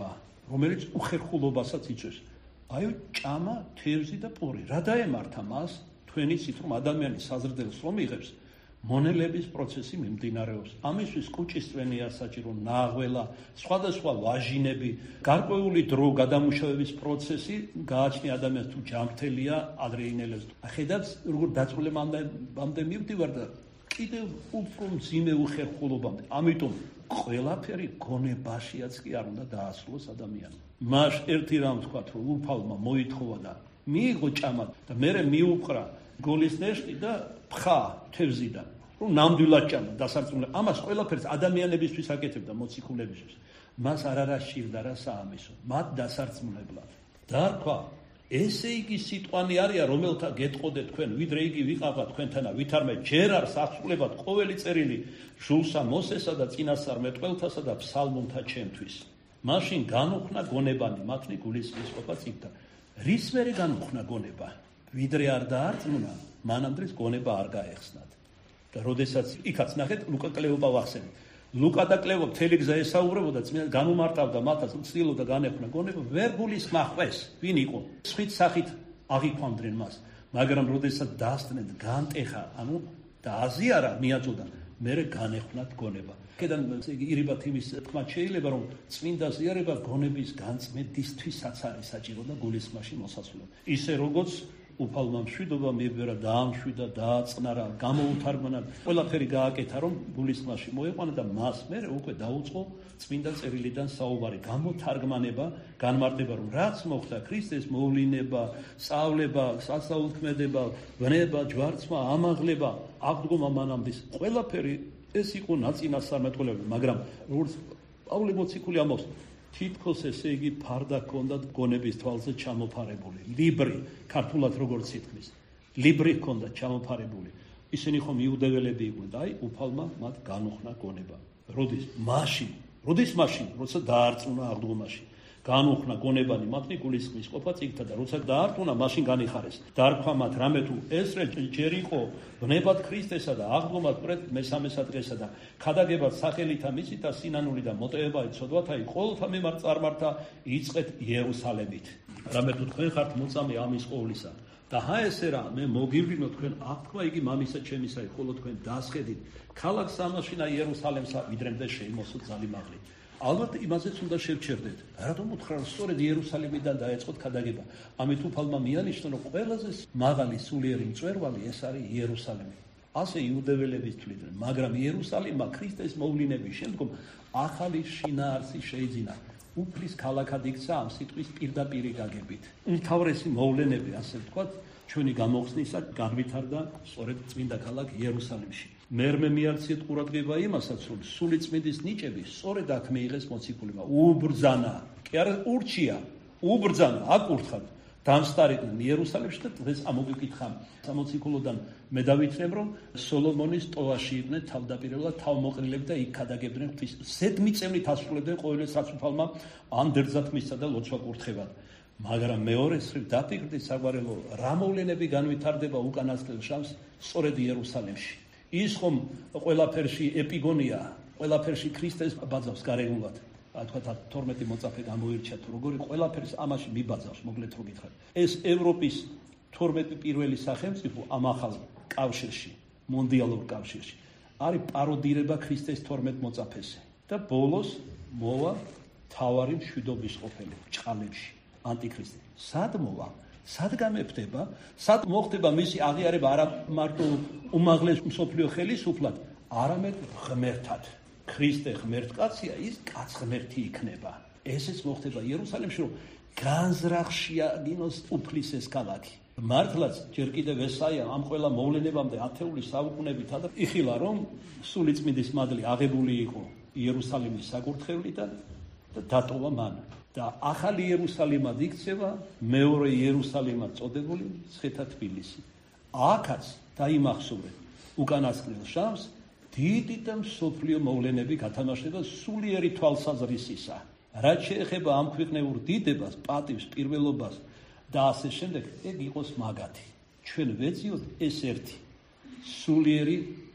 [SPEAKER 1] რომელიც უხერხულობასაც იწვევს. აი ჭამა, თევზი და პური. რა დაემართა მას? თქვენ იცით რომ ადამიანი საზრდელს რომ იღებს, მონელების პროცესი მიმდინარეობს. ამისთვის კუჭის წვენია საჭირო, ნაღველა, სხვადასხვა ვაჟინები, გარკვეული დრო გადამუშავების პროცესი გააჩნია ადამიანს თუ ჯანმრთელია, ადრე ინელებს. ხედავს როგორ დაწვრილებამდე მივდივარ და კიდევ უფრო მძიმე უხერხულობამდე. ამიტომ ყველაფერი გონებაშიაც კი არ უნდა დაასრულოს ადამიანს. მას ერთი რამ ვთქვათ, რომ უფალმა მოითხოვა და მიიღო ჭამა და მერე მიუყრა გოლის ნეშტი და ფხა თევზიდან, რომ ნამდვილად ჭამა დასარწმუნე. ამას ყველაფერს ადამიანებისთვის აკეთებდა მოციქულებისთვის. მას არ არა სჭირდა რა საამისო, მათ დასარწმუნებლად. დარქვა, ესე იგი სიტყვანი არია, რომელთა გეტყოდეთ თქვენ, ვიდრე იგი ვიყავა თქვენთანა, ვითარმე ჯერ არ სასწულებად ყოველი წერილი ჟულსა მოსესა და წინასწარ მეტყველთასა და ფსალმუნთა ჩემთვის. მაშინ განუხნა გონებანი, მათნი გულისხმის ყოფა წიგდა. რის მერე განუხნა გონება? ვიდრე არ დაარწმუნა, მანამდე გონება არ გაეხსნათ. და როდესაც იქაც ნახეთ, ლუკა კლეობა ვახსენეთ. ლუკა და კლეობა მთელი გზა ესაუბრებოდა, განუმარტავდა მათაც, ცდილობდა განეხნა გონება, ვერ გულისხმახყვეს, ვინ იყო? სხვით სახით აღიქვამდნენ მას, მაგრამ როდესაც დასწნენ, განტეხა, ანუ დააზიარა, მიაწოდა, მერე განეხნათ გონება. აქედან ირიბათ იმის თქმა შეიძლება, რომ წმინდა ზიარება გონების განწმენდისთვისაც არის საჭირო და გულისხმაში მოსასვლელი. ისე როგორც უფალმა მშვიდობა მიებერა, დაამშვიდა, დააწყნარა, გამოუთარგმნა, ყველაფერი გააკეთა, რომ გულისხმაში მოეყვანა და მას მერე უკვე დაუწყო წმინდა წერილიდან საუბარი, გამოთარგმანება, განმარტება, რომ რაც მოხდა ქრისტეს მოვლინება, სწავლება, სასაულთქმედება, ვნება, ჯვარცმა, ამაღლება, აღდგომა მანამდის, ყველაფერი ეს იყო ნაწინასწარმეტყველება, მაგრამ როგორც პავლე მოციქული ამბობს, თითქოს ესე იგი ფარდა ჰქონდათ გონების თვალზე ჩამოფარებული. ლიბრი, ქართულად როგორც ითქმის, ლიბრი ჰქონდათ ჩამოფარებული. ისინი ხომ იუდეველები იყვნენ და აი უფალმა მათ განუხნა გონება. როდის? მაშინ, როდის მაშინ, როცა დაარწმუნა აღდგომაში. განუხნა გონებანი მათნი გულისხმის ყოფა წიგთა და როცა დაარწმუნა, მაშინ განიხარეს. დარქვა მათ რამე თუ ესრე ჯერ იყო ვნებად ქრისტესა და აღდგომად პრეთ მესამესა დღესა და ქადაგებად სახელითა მისითა სინანული და მოტევებაი ცოდვათაი ყოველთა მიმართ წარმართა იწყეთ იერუსალემით. რამე თუ თქვენ ხართ მოწამე ამის ყოვლისა და ჰაესე რა მე მოგივლინო თქვენ აღთქვა იგი მამისა ჩემისაი, ხოლო თქვენ დასხედით ქალაქ სამაშინა იერუსალემსა ვიდრემდე შეიმოსოთ ძალიმაღლით. ალბათ იმაზეც უნდა შევჩერდეთ. რატომ უთხრა რომ სწორედ იერუსალიმიდან დაეწყოთ ქადაგება? ამით უფალმა მიანიშნა რომ ყველაზე მაღალი სულიერი მწვერვალი ეს არის იერუსალიმი. ასე იუდეველების თვლიდნენ, მაგრამ იერუსალიმმა ქრისტეს მოვლინების შემდგომ ახალი შინაარსი შეიძინა. უფლის ქალაქად იქცა ამ სიტყვის პირდაპირი გაგებით. უმთავრესი მოვლენები, ასე ვთქვათ, ჩვენი გამოხსნისა განვითარდა სწორედ წმინდა ქალაქ იერუსალიმში. მერმე მიაქციეთ ყურადღება იმასაც, რომ სული წმინდის ნიჭები სწორედ აქ მიიღეს მოციქულებმა. უბრძანა, კი არა ურჩია, უბრძანა, აკურთხათ. დამსტარიდნენ იერუსალიმში და დღეს ამოგიკითხა სამოციქულოდან მე დავითნებ, რომ სოლომონის ტოვაში იყვნენ თავდაპირველად თავმოყრილები და იქ ქადაგებდნენ ღვთის. ზედმიწევნით ასრულებდნენ ყოველს რაც უფალმა ან დერძად მისცა და ლოცვა კურთხებად. მაგრამ მეორე მხრივ დაფიქრდით საგვარელო, რა მოვლენები განვითარდება უკანასკნელ შამს სწორედ იერუსალიმში. ის ხომ ყველაფერში ეპიგონია, ყველაფერში ქრისტეს ბაძავს გარეგულად. თქვა თორმეტი მოწაფე გამოირჩა თუ როგორი ყველაფერს ამაში მიბაძავს, მოგლეთ რო გითხრათ. ეს ევროპის თორმეტი პირველი სახელმწიფო ამ ახალ კავშირში, მონდიალურ კავშირში არის პაროდირება ქრისტეს თორმეტ მოწაფესზე და ბოლოს მოვა თავარი მშვიდობის ყოფილი ჭყალებში ანტიქრისტე. სად მოვა? სად გამეფდება? სად მოხდება მისი აღიარება არა მარტო უმაღლეს მსოფლიო ხელისუფლად, არამედ ღმერთად. ქრისტე ღმერთკაცია, ის კაც ღმერთი იქნება. ესეც მოხდება იერუსალიმში, რომ განზრახშია გინოს უფლის ეს ქალაქი. მართლაც ჯერ კიდევ ესაია ამ ყველა მოვლენებამდე ათეული საუკუნეებითა და იხილა, რომ სული წმინდის მადლი აღებული იყო იერუსალიმის საკურთხევლიდან და დატოვა მან. და ახალი იერუსალიმად იქცევა მეორე იერუსალიმად წოდებული ცხეთა თბილისი. აქაც დაიმახსოვრეთ უკანასკნელ შამს დიდი და მსოფლიო მოვლენები გათამაშდება სულიერი თვალსაზრისისა. რაც შეეხება ამ ქვეყნეურ დიდებას, პატივს, პირველობას და ასე შემდეგ, ეგ იყოს მაგათი. ჩვენ ვეძიოთ ეს ერთი სულიერი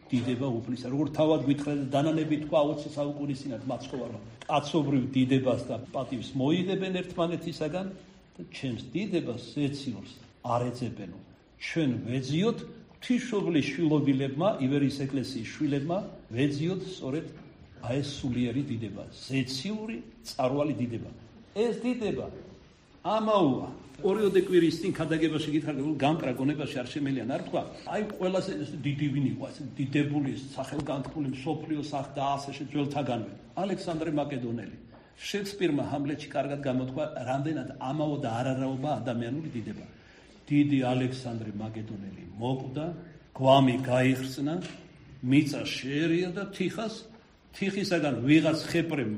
[SPEAKER 1] დიდება უფლისა. როგორც თავად გითხრა და დანანები თქვა ოცი საუკუნის წინათ მაცხოვარმა, კაცობრივ დიდებას და პატივს მოიღებენ ერთმანეთისაგან და ჩემს დიდებას ზეციურს არ ეძებენ. ჩვენ ვეძიოთ ღვთისმშობლის შვილობილებმა, ივერიის ეკლესიის შვილებმა ვეძიოთ სწორედ აი ეს სულიერი დიდება, ზეციური წარვალი დიდება. ეს დიდება ამაუა ორიოდე კვირის წინ ქადაგებაში გითხარით, რომ გამკრა გონებაში არ შემელია არ თქვა, აი ყველაზე დიდი ვინ იყო, დიდებული, სახელგანთქმული მსოფლიოს ახ და ასე შეძველთაგანვე. ალექსანდრე მაკედონელი. შექსპირმა ჰამლეტში კარგად გამოთქვა, რამდენად ამაო და არარაობა ადამიანური დიდება. დიდი ალექსანდრე მაკედონელი მოკვდა, გვამი გაიხსნა, მიწა შეერია და თიხას, თიხისაგან ვიღაც ხეპრემ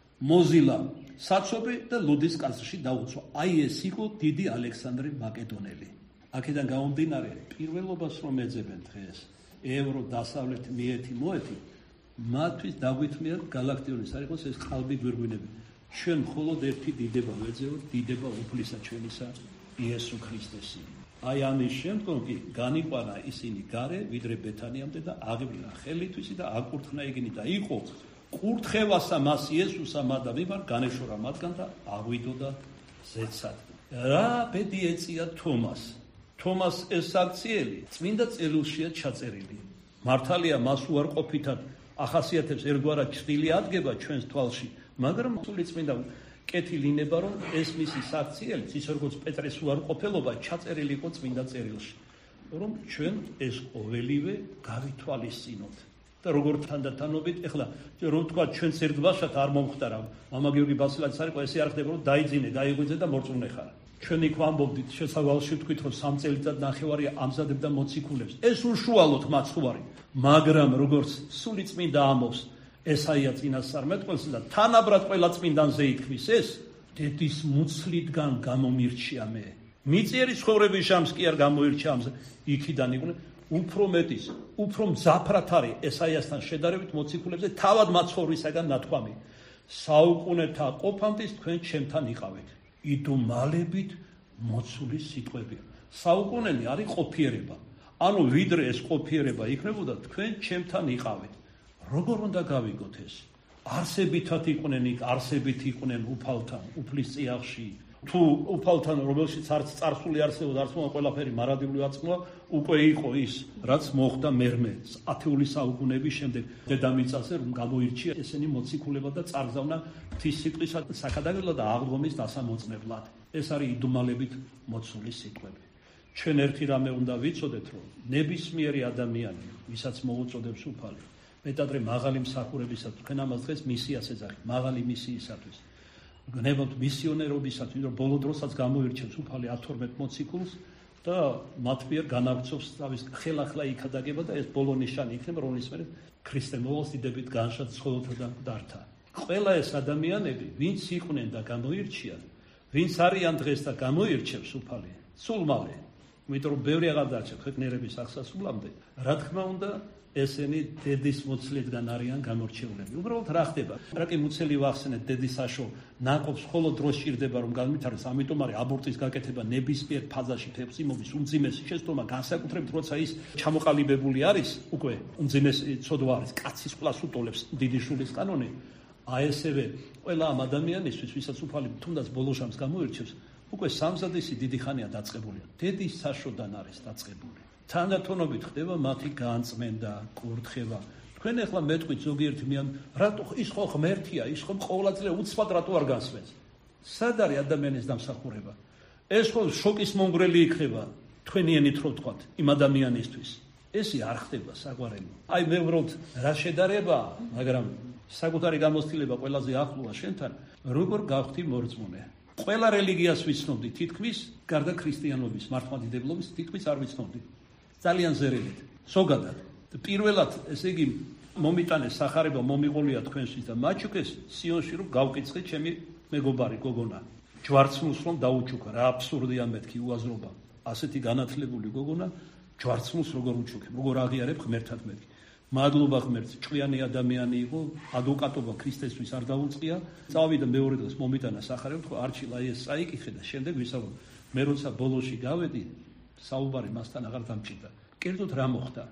[SPEAKER 1] მოზილა საცობი და ლუდის კაზში დაუცვა. აი ეს იყო დიდი ალექსანდრე მაკედონელი. აქედან გამომდინარე, პირველობას რომ ეძებენ დღეს ევრო დასავლეთ მიეთი მოეთი, მათთვის დაგვითმიან გალაქტიონის არ იყოს ეს ყალბი გვირგვინები. ჩვენ მხოლოდ ერთი დიდება ვეძებოთ, დიდება უფლისა ჩვენისა იესო ქრისტესი. აი ამის შემდგომ კი განიყვანა ისინი გარე ვიდრე ბეთანიამდე და აღებლინა ხელითვისი და აკურთხნა იგინი და იყო კურთხევასა მას იესოსა მადა მიმარ განეშორა მათგან და აღვიდოდა ზეცად. რა ბედი ეწია თომას. თომას ეს საქციელი წმინდა წერილშია ჩაწერილი. მართალია მას უარყოფითად ახასიათებს ერთგვარად ჭრილი ადგება ჩვენს თვალში, მაგრამ სული წმინდა კეთილინება რომ ეს მისი საქციელიც ის როგორც პეტრეს უარყოფელობა ჩაწერილი იყო წმინდა წერილში, რომ ჩვენ ეს ყოველივე გავითვალისწინოთ. და როგორ თანდათანობით, ეხლა რომ თქვა ჩვენს ერთბაშად არ მომხდარა, მამა გიორგი ბასილაძის არ იყო, ესე არ ხდება, რომ დაიძინე, დაიღვიძე და მორწმუნე ხარ. ჩვენ იქ ვამბობდით, შესავალში ვთქვით, რომ სამ წელიწად ნახევარი ამზადებდა მოციქულებს. ეს უშუალოდ მაცხოვარი, მაგრამ როგორც სული წმინდა ამბობს, ესაია წინასწარმეტყველს და თანაბრად ყველა წმინდანზე ითქმის ეს, დედის მუცლიდან გამომირჩია მე. მიწიერი ცხოვრების ჟამს კი არ გამოირჩა ამზე, იქიდან იყვნენ უფრო მეტის, უფრო მძაფრად არის ესაიასთან შედარებით მოციქულებზე თავად მაცხოვრისაგან ნათქვამი. საუკუნეთა ყოფამდე თქვენ ჩემთან იყავით. იდუმალებით მოცული სიტყვებია. საუკუნენი არის ყოფიერება. ანუ ვიდრე ეს ყოფიერება იქნებოდა, თქვენ ჩემთან იყავით. როგორ უნდა გავიგოთ ეს? არსებითად იყვნენ იქ, არსებით იყვნენ უფალთან, უფლის წიაღში. თუ უფალთან, რომელშიც არც წარსული არსებობდა, არც მოა ყველაფერი მარადიული აწმოა, უკვე იყო ის, რაც მოხდა მერმე ათეული საუკუნეების შემდეგ. დედამიწაზე რომ გამოირჩია ესენი მოციქულება და წარგზავნა ღვთის სიტყვის საქადაგებლად და აღდგომის დასამოწმებლად. ეს არის იდუმალებით მოცული სიტყვები. ჩვენ ერთი რამე უნდა ვიცოდეთ, რომ ნებისმიერი ადამიანი, ვისაც მოუწოდებს უფალი, მეტადრე მაღალი მსახურებისათვის, თქვენ ამას დღეს მისიას ეძახით, მაღალი მისიისათვის. გნებავთ მისიონერობისათვის, რომ ბოლო დროსაც გამოირჩევს უფალი ათორმეტ მოციქულს და მათ მიერ განავრცობს თავის ხელახლა იქადაგება და ეს ბოლო ნიშანი იქნება, რომლის მერე ქრისტე მოვალს დიდებით განშად ცხოველთა და მკვდართა. ყველა ეს ადამიანები, ვინც იყვნენ და გამოირჩიან, ვინც არიან დღეს და გამოირჩევს უფალი, სულ მალე, იმიტომ რომ ბევრი აღარ დარჩა ქვეყნიერების აღსასრულამდე, რა თქმა უნდა, ესენი დედის მოცლიდან არიან გამორჩეულები. უბრალოდ რა ხდება? რა კი მუცელი ვახსენეთ დედის საშო ნაკობს ხოლო დრო სჭირდება რომ განვითარდეს, ამიტომ არის აბორტის გაკეთება ნებისმიერ ფაზაში ფეფსიმობის უმძიმესი შეცდომა, განსაკუთრებით როცა ის ჩამოყალიბებული არის, უკვე უმძიმესი ცოდვა არის, კაცის ყლას უტოლებს დიდი შულის კანონი. აი ესევე ყველა ამ ადამიანისთვის, ვისაც უფალი თუნდაც ბოლო ჟამს გამოირჩევს, უკვე სამზადისი დიდი ხანია დაწყებულია. დედის საშოდან არის დაწყებული. თანდათანობით ხდება მათი განწმენდა, კურთხევა. თქვენ ახლა მეტყვით ზოგიერთი მიან, რატო ის ხო ღმერთია, ის ხო ყოველადწლე უცბად რატო არ განსვენს? სად არის ადამიანის დამსახურება? ეს ხო შოკის მომგვრელი იქნება, თქვენიანით რო ვთქვათ, იმ ადამიანისთვის. ესე არ ხდება საგვარელი. აი მე ვბრალოდ რა შედარება, მაგრამ საკუთარი გამოცდილება ყველაზე ახლოა შენთან, როგორ გავხდი მორწმუნე. ყველა რელიგიას ვიცნობდი, თითქმის გარდა ქრისტიანობის, მართლმადიდებლობის თითქმის არ ვიცნობდი. ძალიან ზერელით. ზოგადად. პირველად, ესე იგი, მომიტანეს სახარება მომიყოლია თქვენთვის და მაჩუკეს სიონში რომ გავკიცხე ჩემი მეგობარი გოგონა. ჯვარცმულს რომ დაუჩუქა, რა აბსურდია მეთქი უაზრობა. ასეთი განათლებული გოგონა ჯვარცმულს როგორ უჩუქებ, როგორ აღიარებ ღმერთად მეთქი. მადლობა ღმერთს, ჭკვიანი ადამიანი იყო, ადვოკატობა ქრისტესთვის არ დაუწყია. წავიდა მეორე დღეს მომიტანა სახარება, თქვა არჩილ აი ეს წაიკითხე და შემდეგ ვისაუბრებ. მე როცა ბოლოში გავედი, საუბარი მასთან აღარ დამჭირდა. კერძოდ რა მოხდა?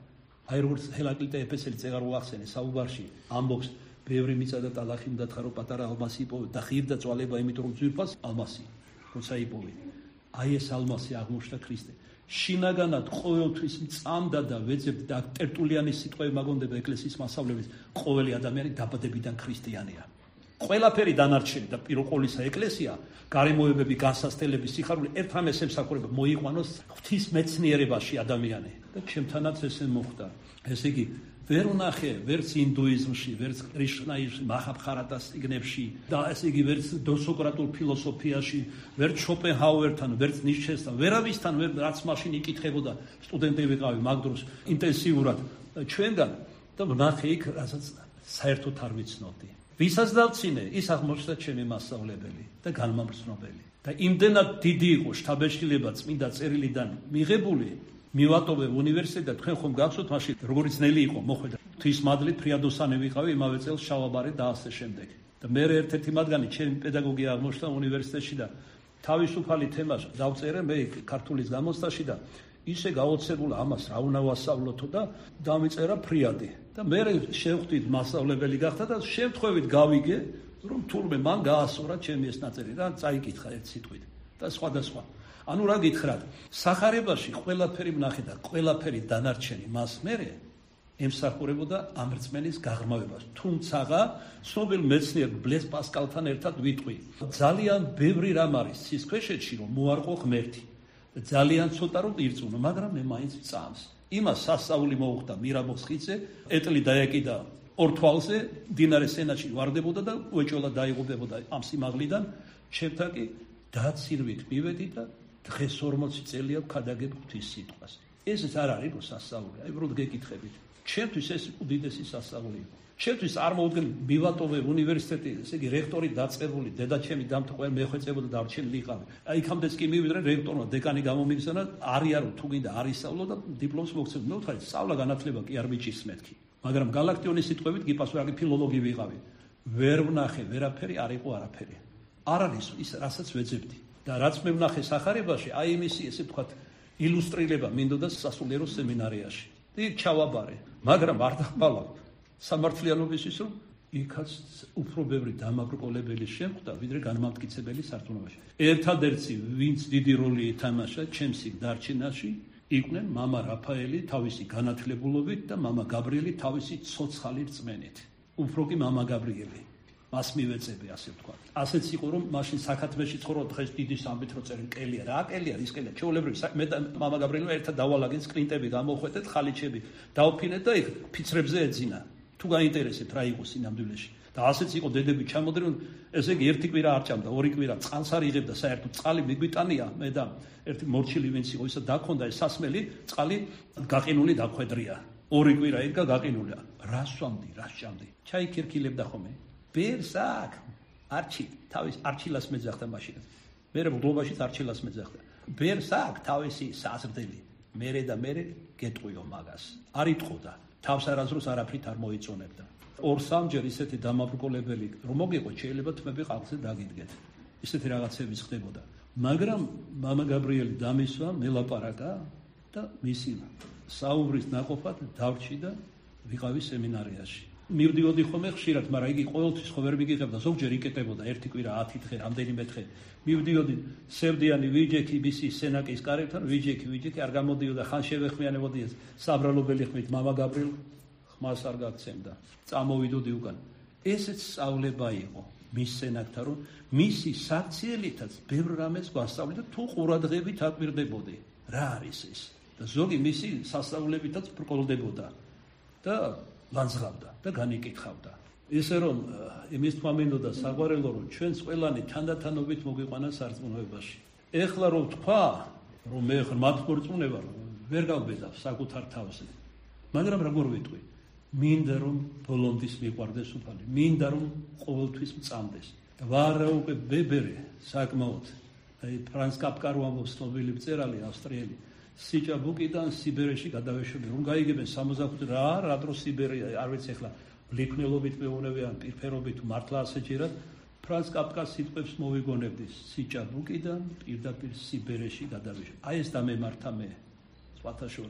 [SPEAKER 1] აი როგორც ჰელაკლიტე ეფესელი წეგარ უახსენე საუბარში ამბობს ბევრი მიწა და ტალახი უნდა თხარო პატარა ალმასი იპოვე და ღირდა წვალება იმიტომ რომ ძვირფას ალმასი როცა იპოვე აი ეს ალმასი აღმოჩნდა ქრისტე შინაგანად ყოველთვის მწამდა და ვეძებდა და ტერტულიანის სიტყვები მაგონდება ეკლესიის მასავლების ყოველი ადამიანი დაბადებიდან ქრისტიანია ყველაფერი დანარჩენი და პირველ ყოვლისა ეკლესია გარემოებები განსასწრებელი სიხარული ერთმანეთს ემსახურება მოიყვანოს ღვთის მეცნიერებაში ადამიანი და ჩემთანაც ესე მოხდა ესე იგი ვერ ვნახე ვერც ინდუიზმში ვერც კრიშნაიზმში მახაბჰარატას წიგნებში და ესე იგი ვერც დოსოკრატულ ფილოსოფიაში ვერც შოპენჰაუერთან ვერც ნიშესთან ვერავისთან რაც მაშინ იკითხებოდა სტუდენტი ვიყავი მაგ დროს ინტენსიურად ჩვენგან და ვნახე იქ რასაც საერთოდ არ ვიცნობდი ვისაც დავცინე ის აღმოჩნდა ჩემი მასწავლებელი და განმამგზნებელი და იმდენად დიდი იყო შთაბეჭდილება წმინდა წერილიდან მიღებული მივატოვე უნივერსიტეტი და თქვენ ხომ გახსოვთ მაშინ როგორი ძნელი იყო მოხვედა ღვთის მადლით ფრიადოსანი ვიყავი იმავე წელს შავაბარი და ასე შემდეგ და მე ერთ-ერთი მათგანი ჩემი პედაგოგია აღმოჩნდა უნივერსიტეტში და თავისუფალი თემა დავწერე მე ქართულის გამოცდაში და ისე გაოცებულა ამას რა უნდა ვასწავლოთო და დამიწერა ფრიადი და მე შევხვდით მასწავლებელი გახდა და შემთხვევით გავიგე რომ თურმე მან გაასწორა ჩემი ეს ნაწერი რა წაიკითხა ერთ სიტყვით და სხვადასხვა ანუ რა გითხრათ სახარებაში ყველაფერი ვნახე და ყველაფერი დანარჩენი მას მერე ემსახურებოდა ამ რწმენის გაღრმავებას თუმცაღა ცნობილ მეცნიერ ბლეს პასკალთან ერთად ვიტყვი ძალიან ბევრი რამ არის სისქვეშეთში რომ მოარყო ღმერთი ძალიან ცოტა რომ ირწმუნო მაგრამ მე მაინც ვწამს იმას სასწაული მოუხდა მირაბოს ხიდზე ეტლი დაეკიდა ორ თვალზე დინარე სენაში ვარდებოდა და უეჭველად დაიღუპებოდა ამ სიმაღლიდან ჩემთან კი დაცირვით მივედი და დღეს ორმოცი წელია ვქადაგებ ღვთის სიტყვას ეს არ არის რო სასწაული აი უბრალოდ გეკითხებით ჩემთვის ეს უდიდესი სასწაული იყო ჩემთვის წარმოუდგენ მივატოვე უნივერსიტეტი ესე იგი რექტორი დაწყებული დედაჩემი დამთყვე მეხვეწებოდა დარჩენილი იყავი აი იქამდეც კი მივიდრე რექტორმა დეკანი გამომიგზავნა არიარო თუ გინდა არ ისწავლო და დიპლომს მოგცემ მე ვთქვი სწავლა განათლება კი არ მიჭირს მეთქი მაგრამ გალაქტიონის სიტყვებით გიპასუხე ფილოლოგი ვიყავი ვერ ვნახე ვერაფერი არ იყო არაფერი არ არის ის რასაც ვეძებდი და რაც მე ვნახე სახარებაში აი იმისი ესე ვთქვათ ილუსტრირება მინდოდა სასულიერო სემინარიაში იქ ჩავაბარე მაგრამ არ დახმალა სამართლიანობის ის რომ იქაც უფრო ბევრი დამაბრკოლებელი შემხვდა ვიდრე განმამტკიცებელი სარწმუნოებაში ერთადერთი ვინც დიდი როლი ითამაშა ჩემს იქ დარჩენაში იყვნენ მამა რაფაელი თავისი განათლებულობით და მამა გაბრიელი თავისი ცოცხალი რწმენით უფრო კი მამა გაბრიელი მას მივეწები ასე ვთქვა ასეც იყო რომ მაშინ საქათმეში ცხოვრობ დღეს დიდი სამბით რო წერენ კელია რა კელია ის კელია ჩვეულებრივი მე და მამა გაბრიელი ერთად დავალაგენ სკრინტები გამოხვედეთ ხალიჩები დავფინეთ და იქ ფიცრებზე ეძინა თუ გაინტერესებთ რა იყო სინამდვილეში და ასეც იყო დედები ჩამოდრონ ესე იგი ერთი კვირა არ ჭამდა ორი კვირა წყალს არ იღებდა საერთოდ წყალი მიგვიტანია მე და ერთი მორჩილი ვინც იყო ისა დაქონდა ეს სასმელი წყალი გაყინული დახვედრია ორი კვირა იდგა გაყინულია რას ვამდი რას ჭამდი ჩაი ქირქილებდა ხოლმე ბერს აქ არჩი თავის არჩილას მეძახდა მაშინ მე რბლობაში არჩილას მეძახდა ბერს აქ თავისი საზრდელი მერე და მერე გეტყვიო მაგას არ იტყოდა თავს არასდროს არაფრით არ მოიწონებდა ორ სამჯერ ისეთი დამაბრკოლებელი რომ მოგიყო შეიძლება თმები ყალხზე დაგიდგეთ ისეთი რაღაცები ხდებოდა მაგრამ მამა გაბრიელი დამისვა მელაპარაკა და მისი საუბრის ნაყოფად დავრჩი და ვიყავი სემინარიაში მივდიოდი ხოლმე ხშირად მაგრამ იგი ყოველთვის ხო ვერ მიგიღებდა ზოგჯერ იკეტებოდა ერთი კვირა ათი დღე რამდენიმე დღე მივდიოდი სევდიანი ვიჯექი ბისი სენაკის კარებთან ვიჯექი ვიჯექი არ გამოდიოდა ხან შევეხმიანებოდი ეს საბრალობელი ხმით მამა გაბრიელ ხმას არ გაგცემდა წამოვიდოდი უკან ესეც სწავლება იყო მის სენაკთან რომ მისი საქციელითაც ბევრ რამეს გვასწავლიდა თუ ყურადღებით აკვირდებოდი რა არის ეს და ზოგი მისი სასწავლებითაც ბრკოლდებოდა და ლანძღავდა და განიკითხავდა ისე რომ იმის თქმა მინდოდა საგვარელო რომ ჩვენს ყველანი თანდათანობით მოგვიყვანა სარწმუნოებაში ეხლა რომ თქვა რომ მე ღრმად მორწმუნება ვერ გავბედავ საკუთარ თავზე მაგრამ როგორ ვიტყვი მინდა რომ ბოლომდის მიყვარდეს უფალი მინდა რომ ყოველთვის მწამდეს და ვარაუყე ბებერე საკმაოდ აი ფრანც კაფკა რო ამბობს ცნობილი მწერალი ავსტრიელი სიჭაბუკიდან სიბერეში გადავეშვები რომ გაიგებენ სამოცდახუთი რა რა დრო სიბერია არ ვიცი ახლა ლიქნელობით მეუნებიან პირფერობით მართლა ასე ჯერად ფრანც კაფკას სიტყვებს მოვიგონებდი სიჭაბუკიდან პირდაპირ სიბერეში გადავეშვები აი ეს დამემართა მე სხვათა შორის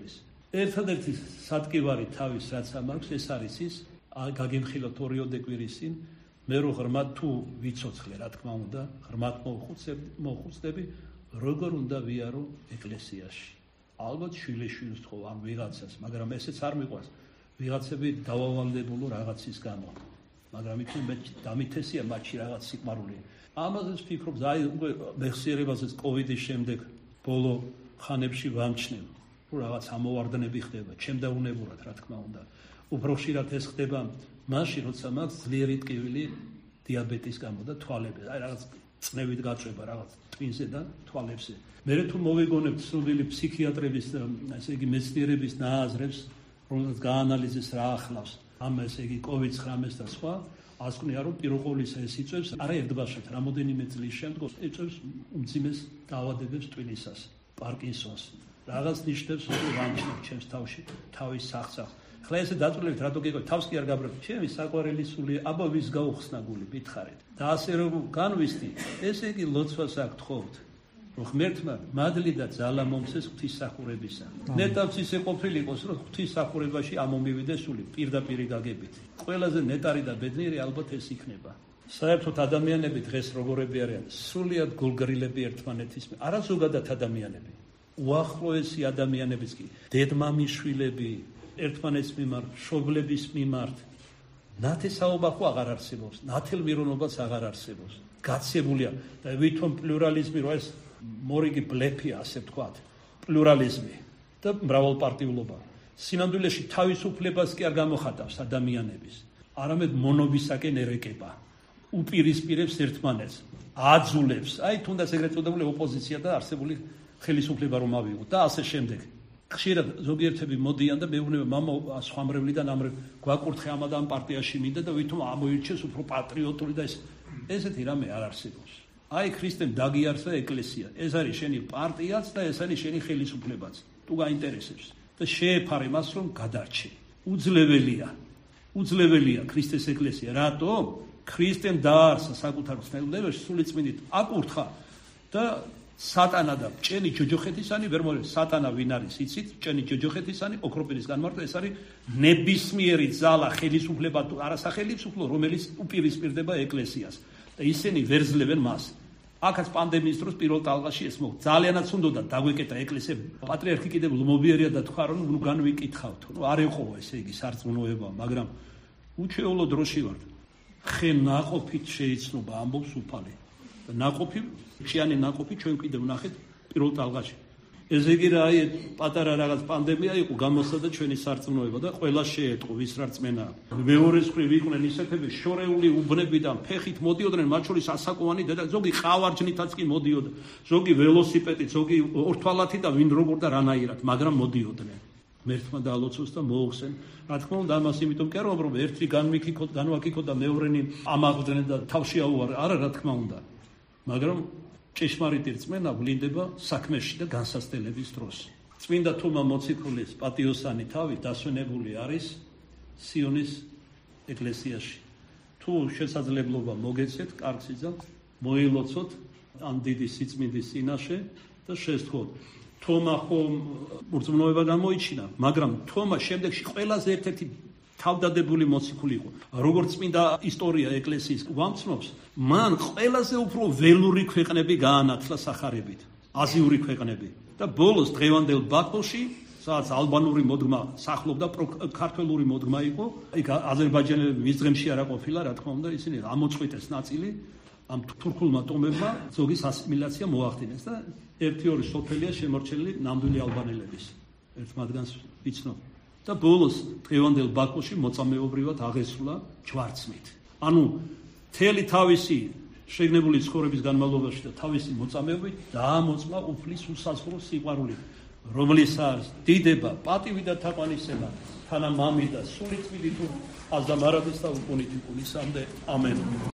[SPEAKER 1] ერთადერთი სატკივარი თავის რაც მაქვს ეს არის ის გაგიმხილოთ ორიოდე კვირის წინ მე რო ღრმად თუ ვიცოცხლე რა თქმა უნდა ღრმად მოხუცდები როგორ უნდა ვიარო ეკლესიაში ალბათ შვილიშვილს თქო ან ვიღაცას მაგრამ ესეც არ მიყვარს ვიღაცები დავავალდებულო რაღაცის გამო მაგრამ იცი მე დამითესია მათში რაღაც სიყვარული ამაზეც ვფიქრობ აი უკვე მეხსიერებაზეც კოვიდის შემდეგ ბოლო ხანებში ვამჩნევ რომ რაღაც ამოვარდნები ხდება ჩემდაუნებურად რა თქმა უნდა უფრო ხშირად ეს ხდება მაშინ როცა მაქვს ძლიერი ტკივილი დიაბეტის გამო და თვალები აი რაღაც წნევით გაჭრება რაღაც ტვინზე და თვალებზე მე თუ მოვიგონებთ სრულიად ფსიქიატრების ესე იგი მეცნიერების ნააზრებს რომელსაც გაანალიზეს რა ახლავს ამ ესე იგი კოვიდ ცხრამეტს და სხვა ასე ვქნია რომ პიროყოლისა ეს იწევს არა ერთბაშად რამოდენიმე წლის შემდგომ იწევს უმძიმეს დაავადებებს ტვინისას პარკინსონს რაღაც ნიშნებს რომ ვამჩნევ ჩემს თავში თავის სახსახ ხლა ესე დაწვრილებით რატო გიგო თავს კი არ გაბრალებ ჩემი საყვარელი სული აბა ვის გაუხსნა გული მითხარით და ასე რომ განვისთი ესე იგი ლოცვას აქ თხოვთ რომ ღმერთმა მადლი და ძალა მომცეს ღვთისმსახურებისა ნეტავს ისე ყოფილი იყოს რომ ღვთისმსახურებაში ამომივიდეს სული პირდაპირ გაგებით ყველაზე ნეტარი და ბედნიერი ალბათ ეს იქნება საერთოდ ადამიანები დღეს როგორები არიან სულიად გულგრილები ერთმანეთის არა ზოგადად ადამიანები უახლოესი ადამიანებიც კი დედმამიშვილები ერთმანეთის მიმართ მშობლების მიმართ ნათესაობა ხო აღარ არსებობს ნათელმირონობაც აღარ არსებობს გაცებულია და ვითომ პლურალიზმი რო ეს მორიგი ბლეფია ასე ვთქვათ პლურალიზმი და მრავალპარტიულობა სინამდვილეში თავისუფლებას კი არ გამოხატავს ადამიანების არამედ მონობისაკენ ერეკება უპირისპირებს ერთმანეთს აძულებს აი თუნდაც ეგრეთ წოდებული ოპოზიცია და არსებული ხელისუფლება რომ ავიღოთ და ასე შემდეგ ხშირად ზოგიერთები მოდიან და მეუბნება მამა სხვამრევლიდან ამრევ გვაკურთხე ამად ამ პარტიაში მინდა და ვითომ ამოირჩეს უფრო პატრიოტული და ეს ესეთი რამე არ არსებობს აი ქრისტემ დაგიარსა ეკლესია ეს არის შენი პარტიაც და ეს არის შენი ხელისუფლებაც თუ გაინტერესებს და შეეფარე მას რომ გადარჩე უძლებელია უძლებელია ქრისტეს ეკლესია რატო ქრისტემ დაარსა საკუთარ ცნებლებაში სულიწმინდით აკურთხა და სატანა და ჭენი ჯოჯოხეთისანი ვერ მოერე სატანა ვინ არის იცით ჭენი ჯოჯოხეთისანი ოქროპირის განმარტო ეს არის ნებისმიერი ძალა ხელისუფლება თუ არასახელისუფლო რომელიც უპირისპირდება ეკლესიას და ისინი ვერძლებენ მას აქაც პანდემიის დროს პირველ ტალღაში ეს მო ძალიანაც უნდოდა დაგვეკეტა ეკლესია პატრიარქი კიდევ ლომობიერია და თქვა რომ ნუ განვიკითხავთ ნუ არ ეყოვა ესე იგი სარწმუნოება მაგრამ უჩვეულო დროში ვართ ხე ნაყოფით შეიცნობა ამბობს უფალი და ნაყოფი შიანი ნაყოფი ჩვენ კიდევ ვნახეთ პირველ ტალღაში ეს იგი რა აი პატარა რაღაც პანდემია იყო გამოსადა ჩვენი სარწმუნოება და ყველა შეეტყო ვის რწმენა მეორეს მხრივ იყვნენ ისეთები შორეული უბნებიდან ფეხით მოდიოდნენ მათ შორის ასაკოვანი და ზოგი ყავარჯნითაც კი მოდიოდა ზოგი ველოსიპედით ზოგი ორთვალათი და ვინ როგორ და რანაირად მაგრამ მოდიოდნენ მერთმა დაალოცოს და მოუხსენ რა თქმა უნდა ამას იმიტომ კი არ ვამბობ რომ ერთი განვიქიქოთ განვაკიქოთ და მეორენი ამაღდნენ და თავში აუარე არა რა თქმა უნდა მაგრამ ჭეშმარიტი რწმენა ვლინდება საქმეში და განსასწრების დროს. წმინდა თომა მოციქულის პატიოსანი თავი დასვენებული არის სიონის ეკლესიაში. თუ შესაძლებლობა მოგეცეთ, კარგ სიძალთ, მოილოცოთ ამ დიდი სიწმინდის წინაშე და შესთხოვოთ. თომა ხომ მორწმუნოება გამოიჩინა, მაგრამ თომა შემდეგში ყველაზე ერთ-ერთი თავდადებული მოციქული იყო. როგორც წმინდა ისტორია ეკლესიის გვამცნობს, მან ყველაზე უფრო ველური ქვეყნები გაანათლა სახარებით, აზიური ქვეყნები. და ბოლოს დღევანდელ ბაქოში, სადაც ალბანური მოდგმა სახლობდა, ქართველური მოდგმა იყო, იქ აზერბაიჯანელები მისძღემში არა ყოფილა, რა თქმა უნდა, ისინი ამოწყვიტეს ნაწილი ამ თურქულმა ტომებმა ზოგის ასიმილაცია მოახდინეს და ერთი-ორი სოფელია შემორჩენილი ნამდვილი ალბანელების. ერთ მათგანს ვიცნობ. და ბოლოს დღევანდელ ბაქოში მოწამეობრივად აღესრულა ჯვარცმით. ანუ მთელი თავისი შეგნებული ცხოვრების განმავლობაში და თავისი მოწამეობით დაამოწმა უფლის უსაზღვრო სიყვარული, რომლის არის დიდება, პატივი და თაყვანისება თანამამი და სულიწმინდი თუ აზამარადის და უკუნითი კულისამდე. ამენ.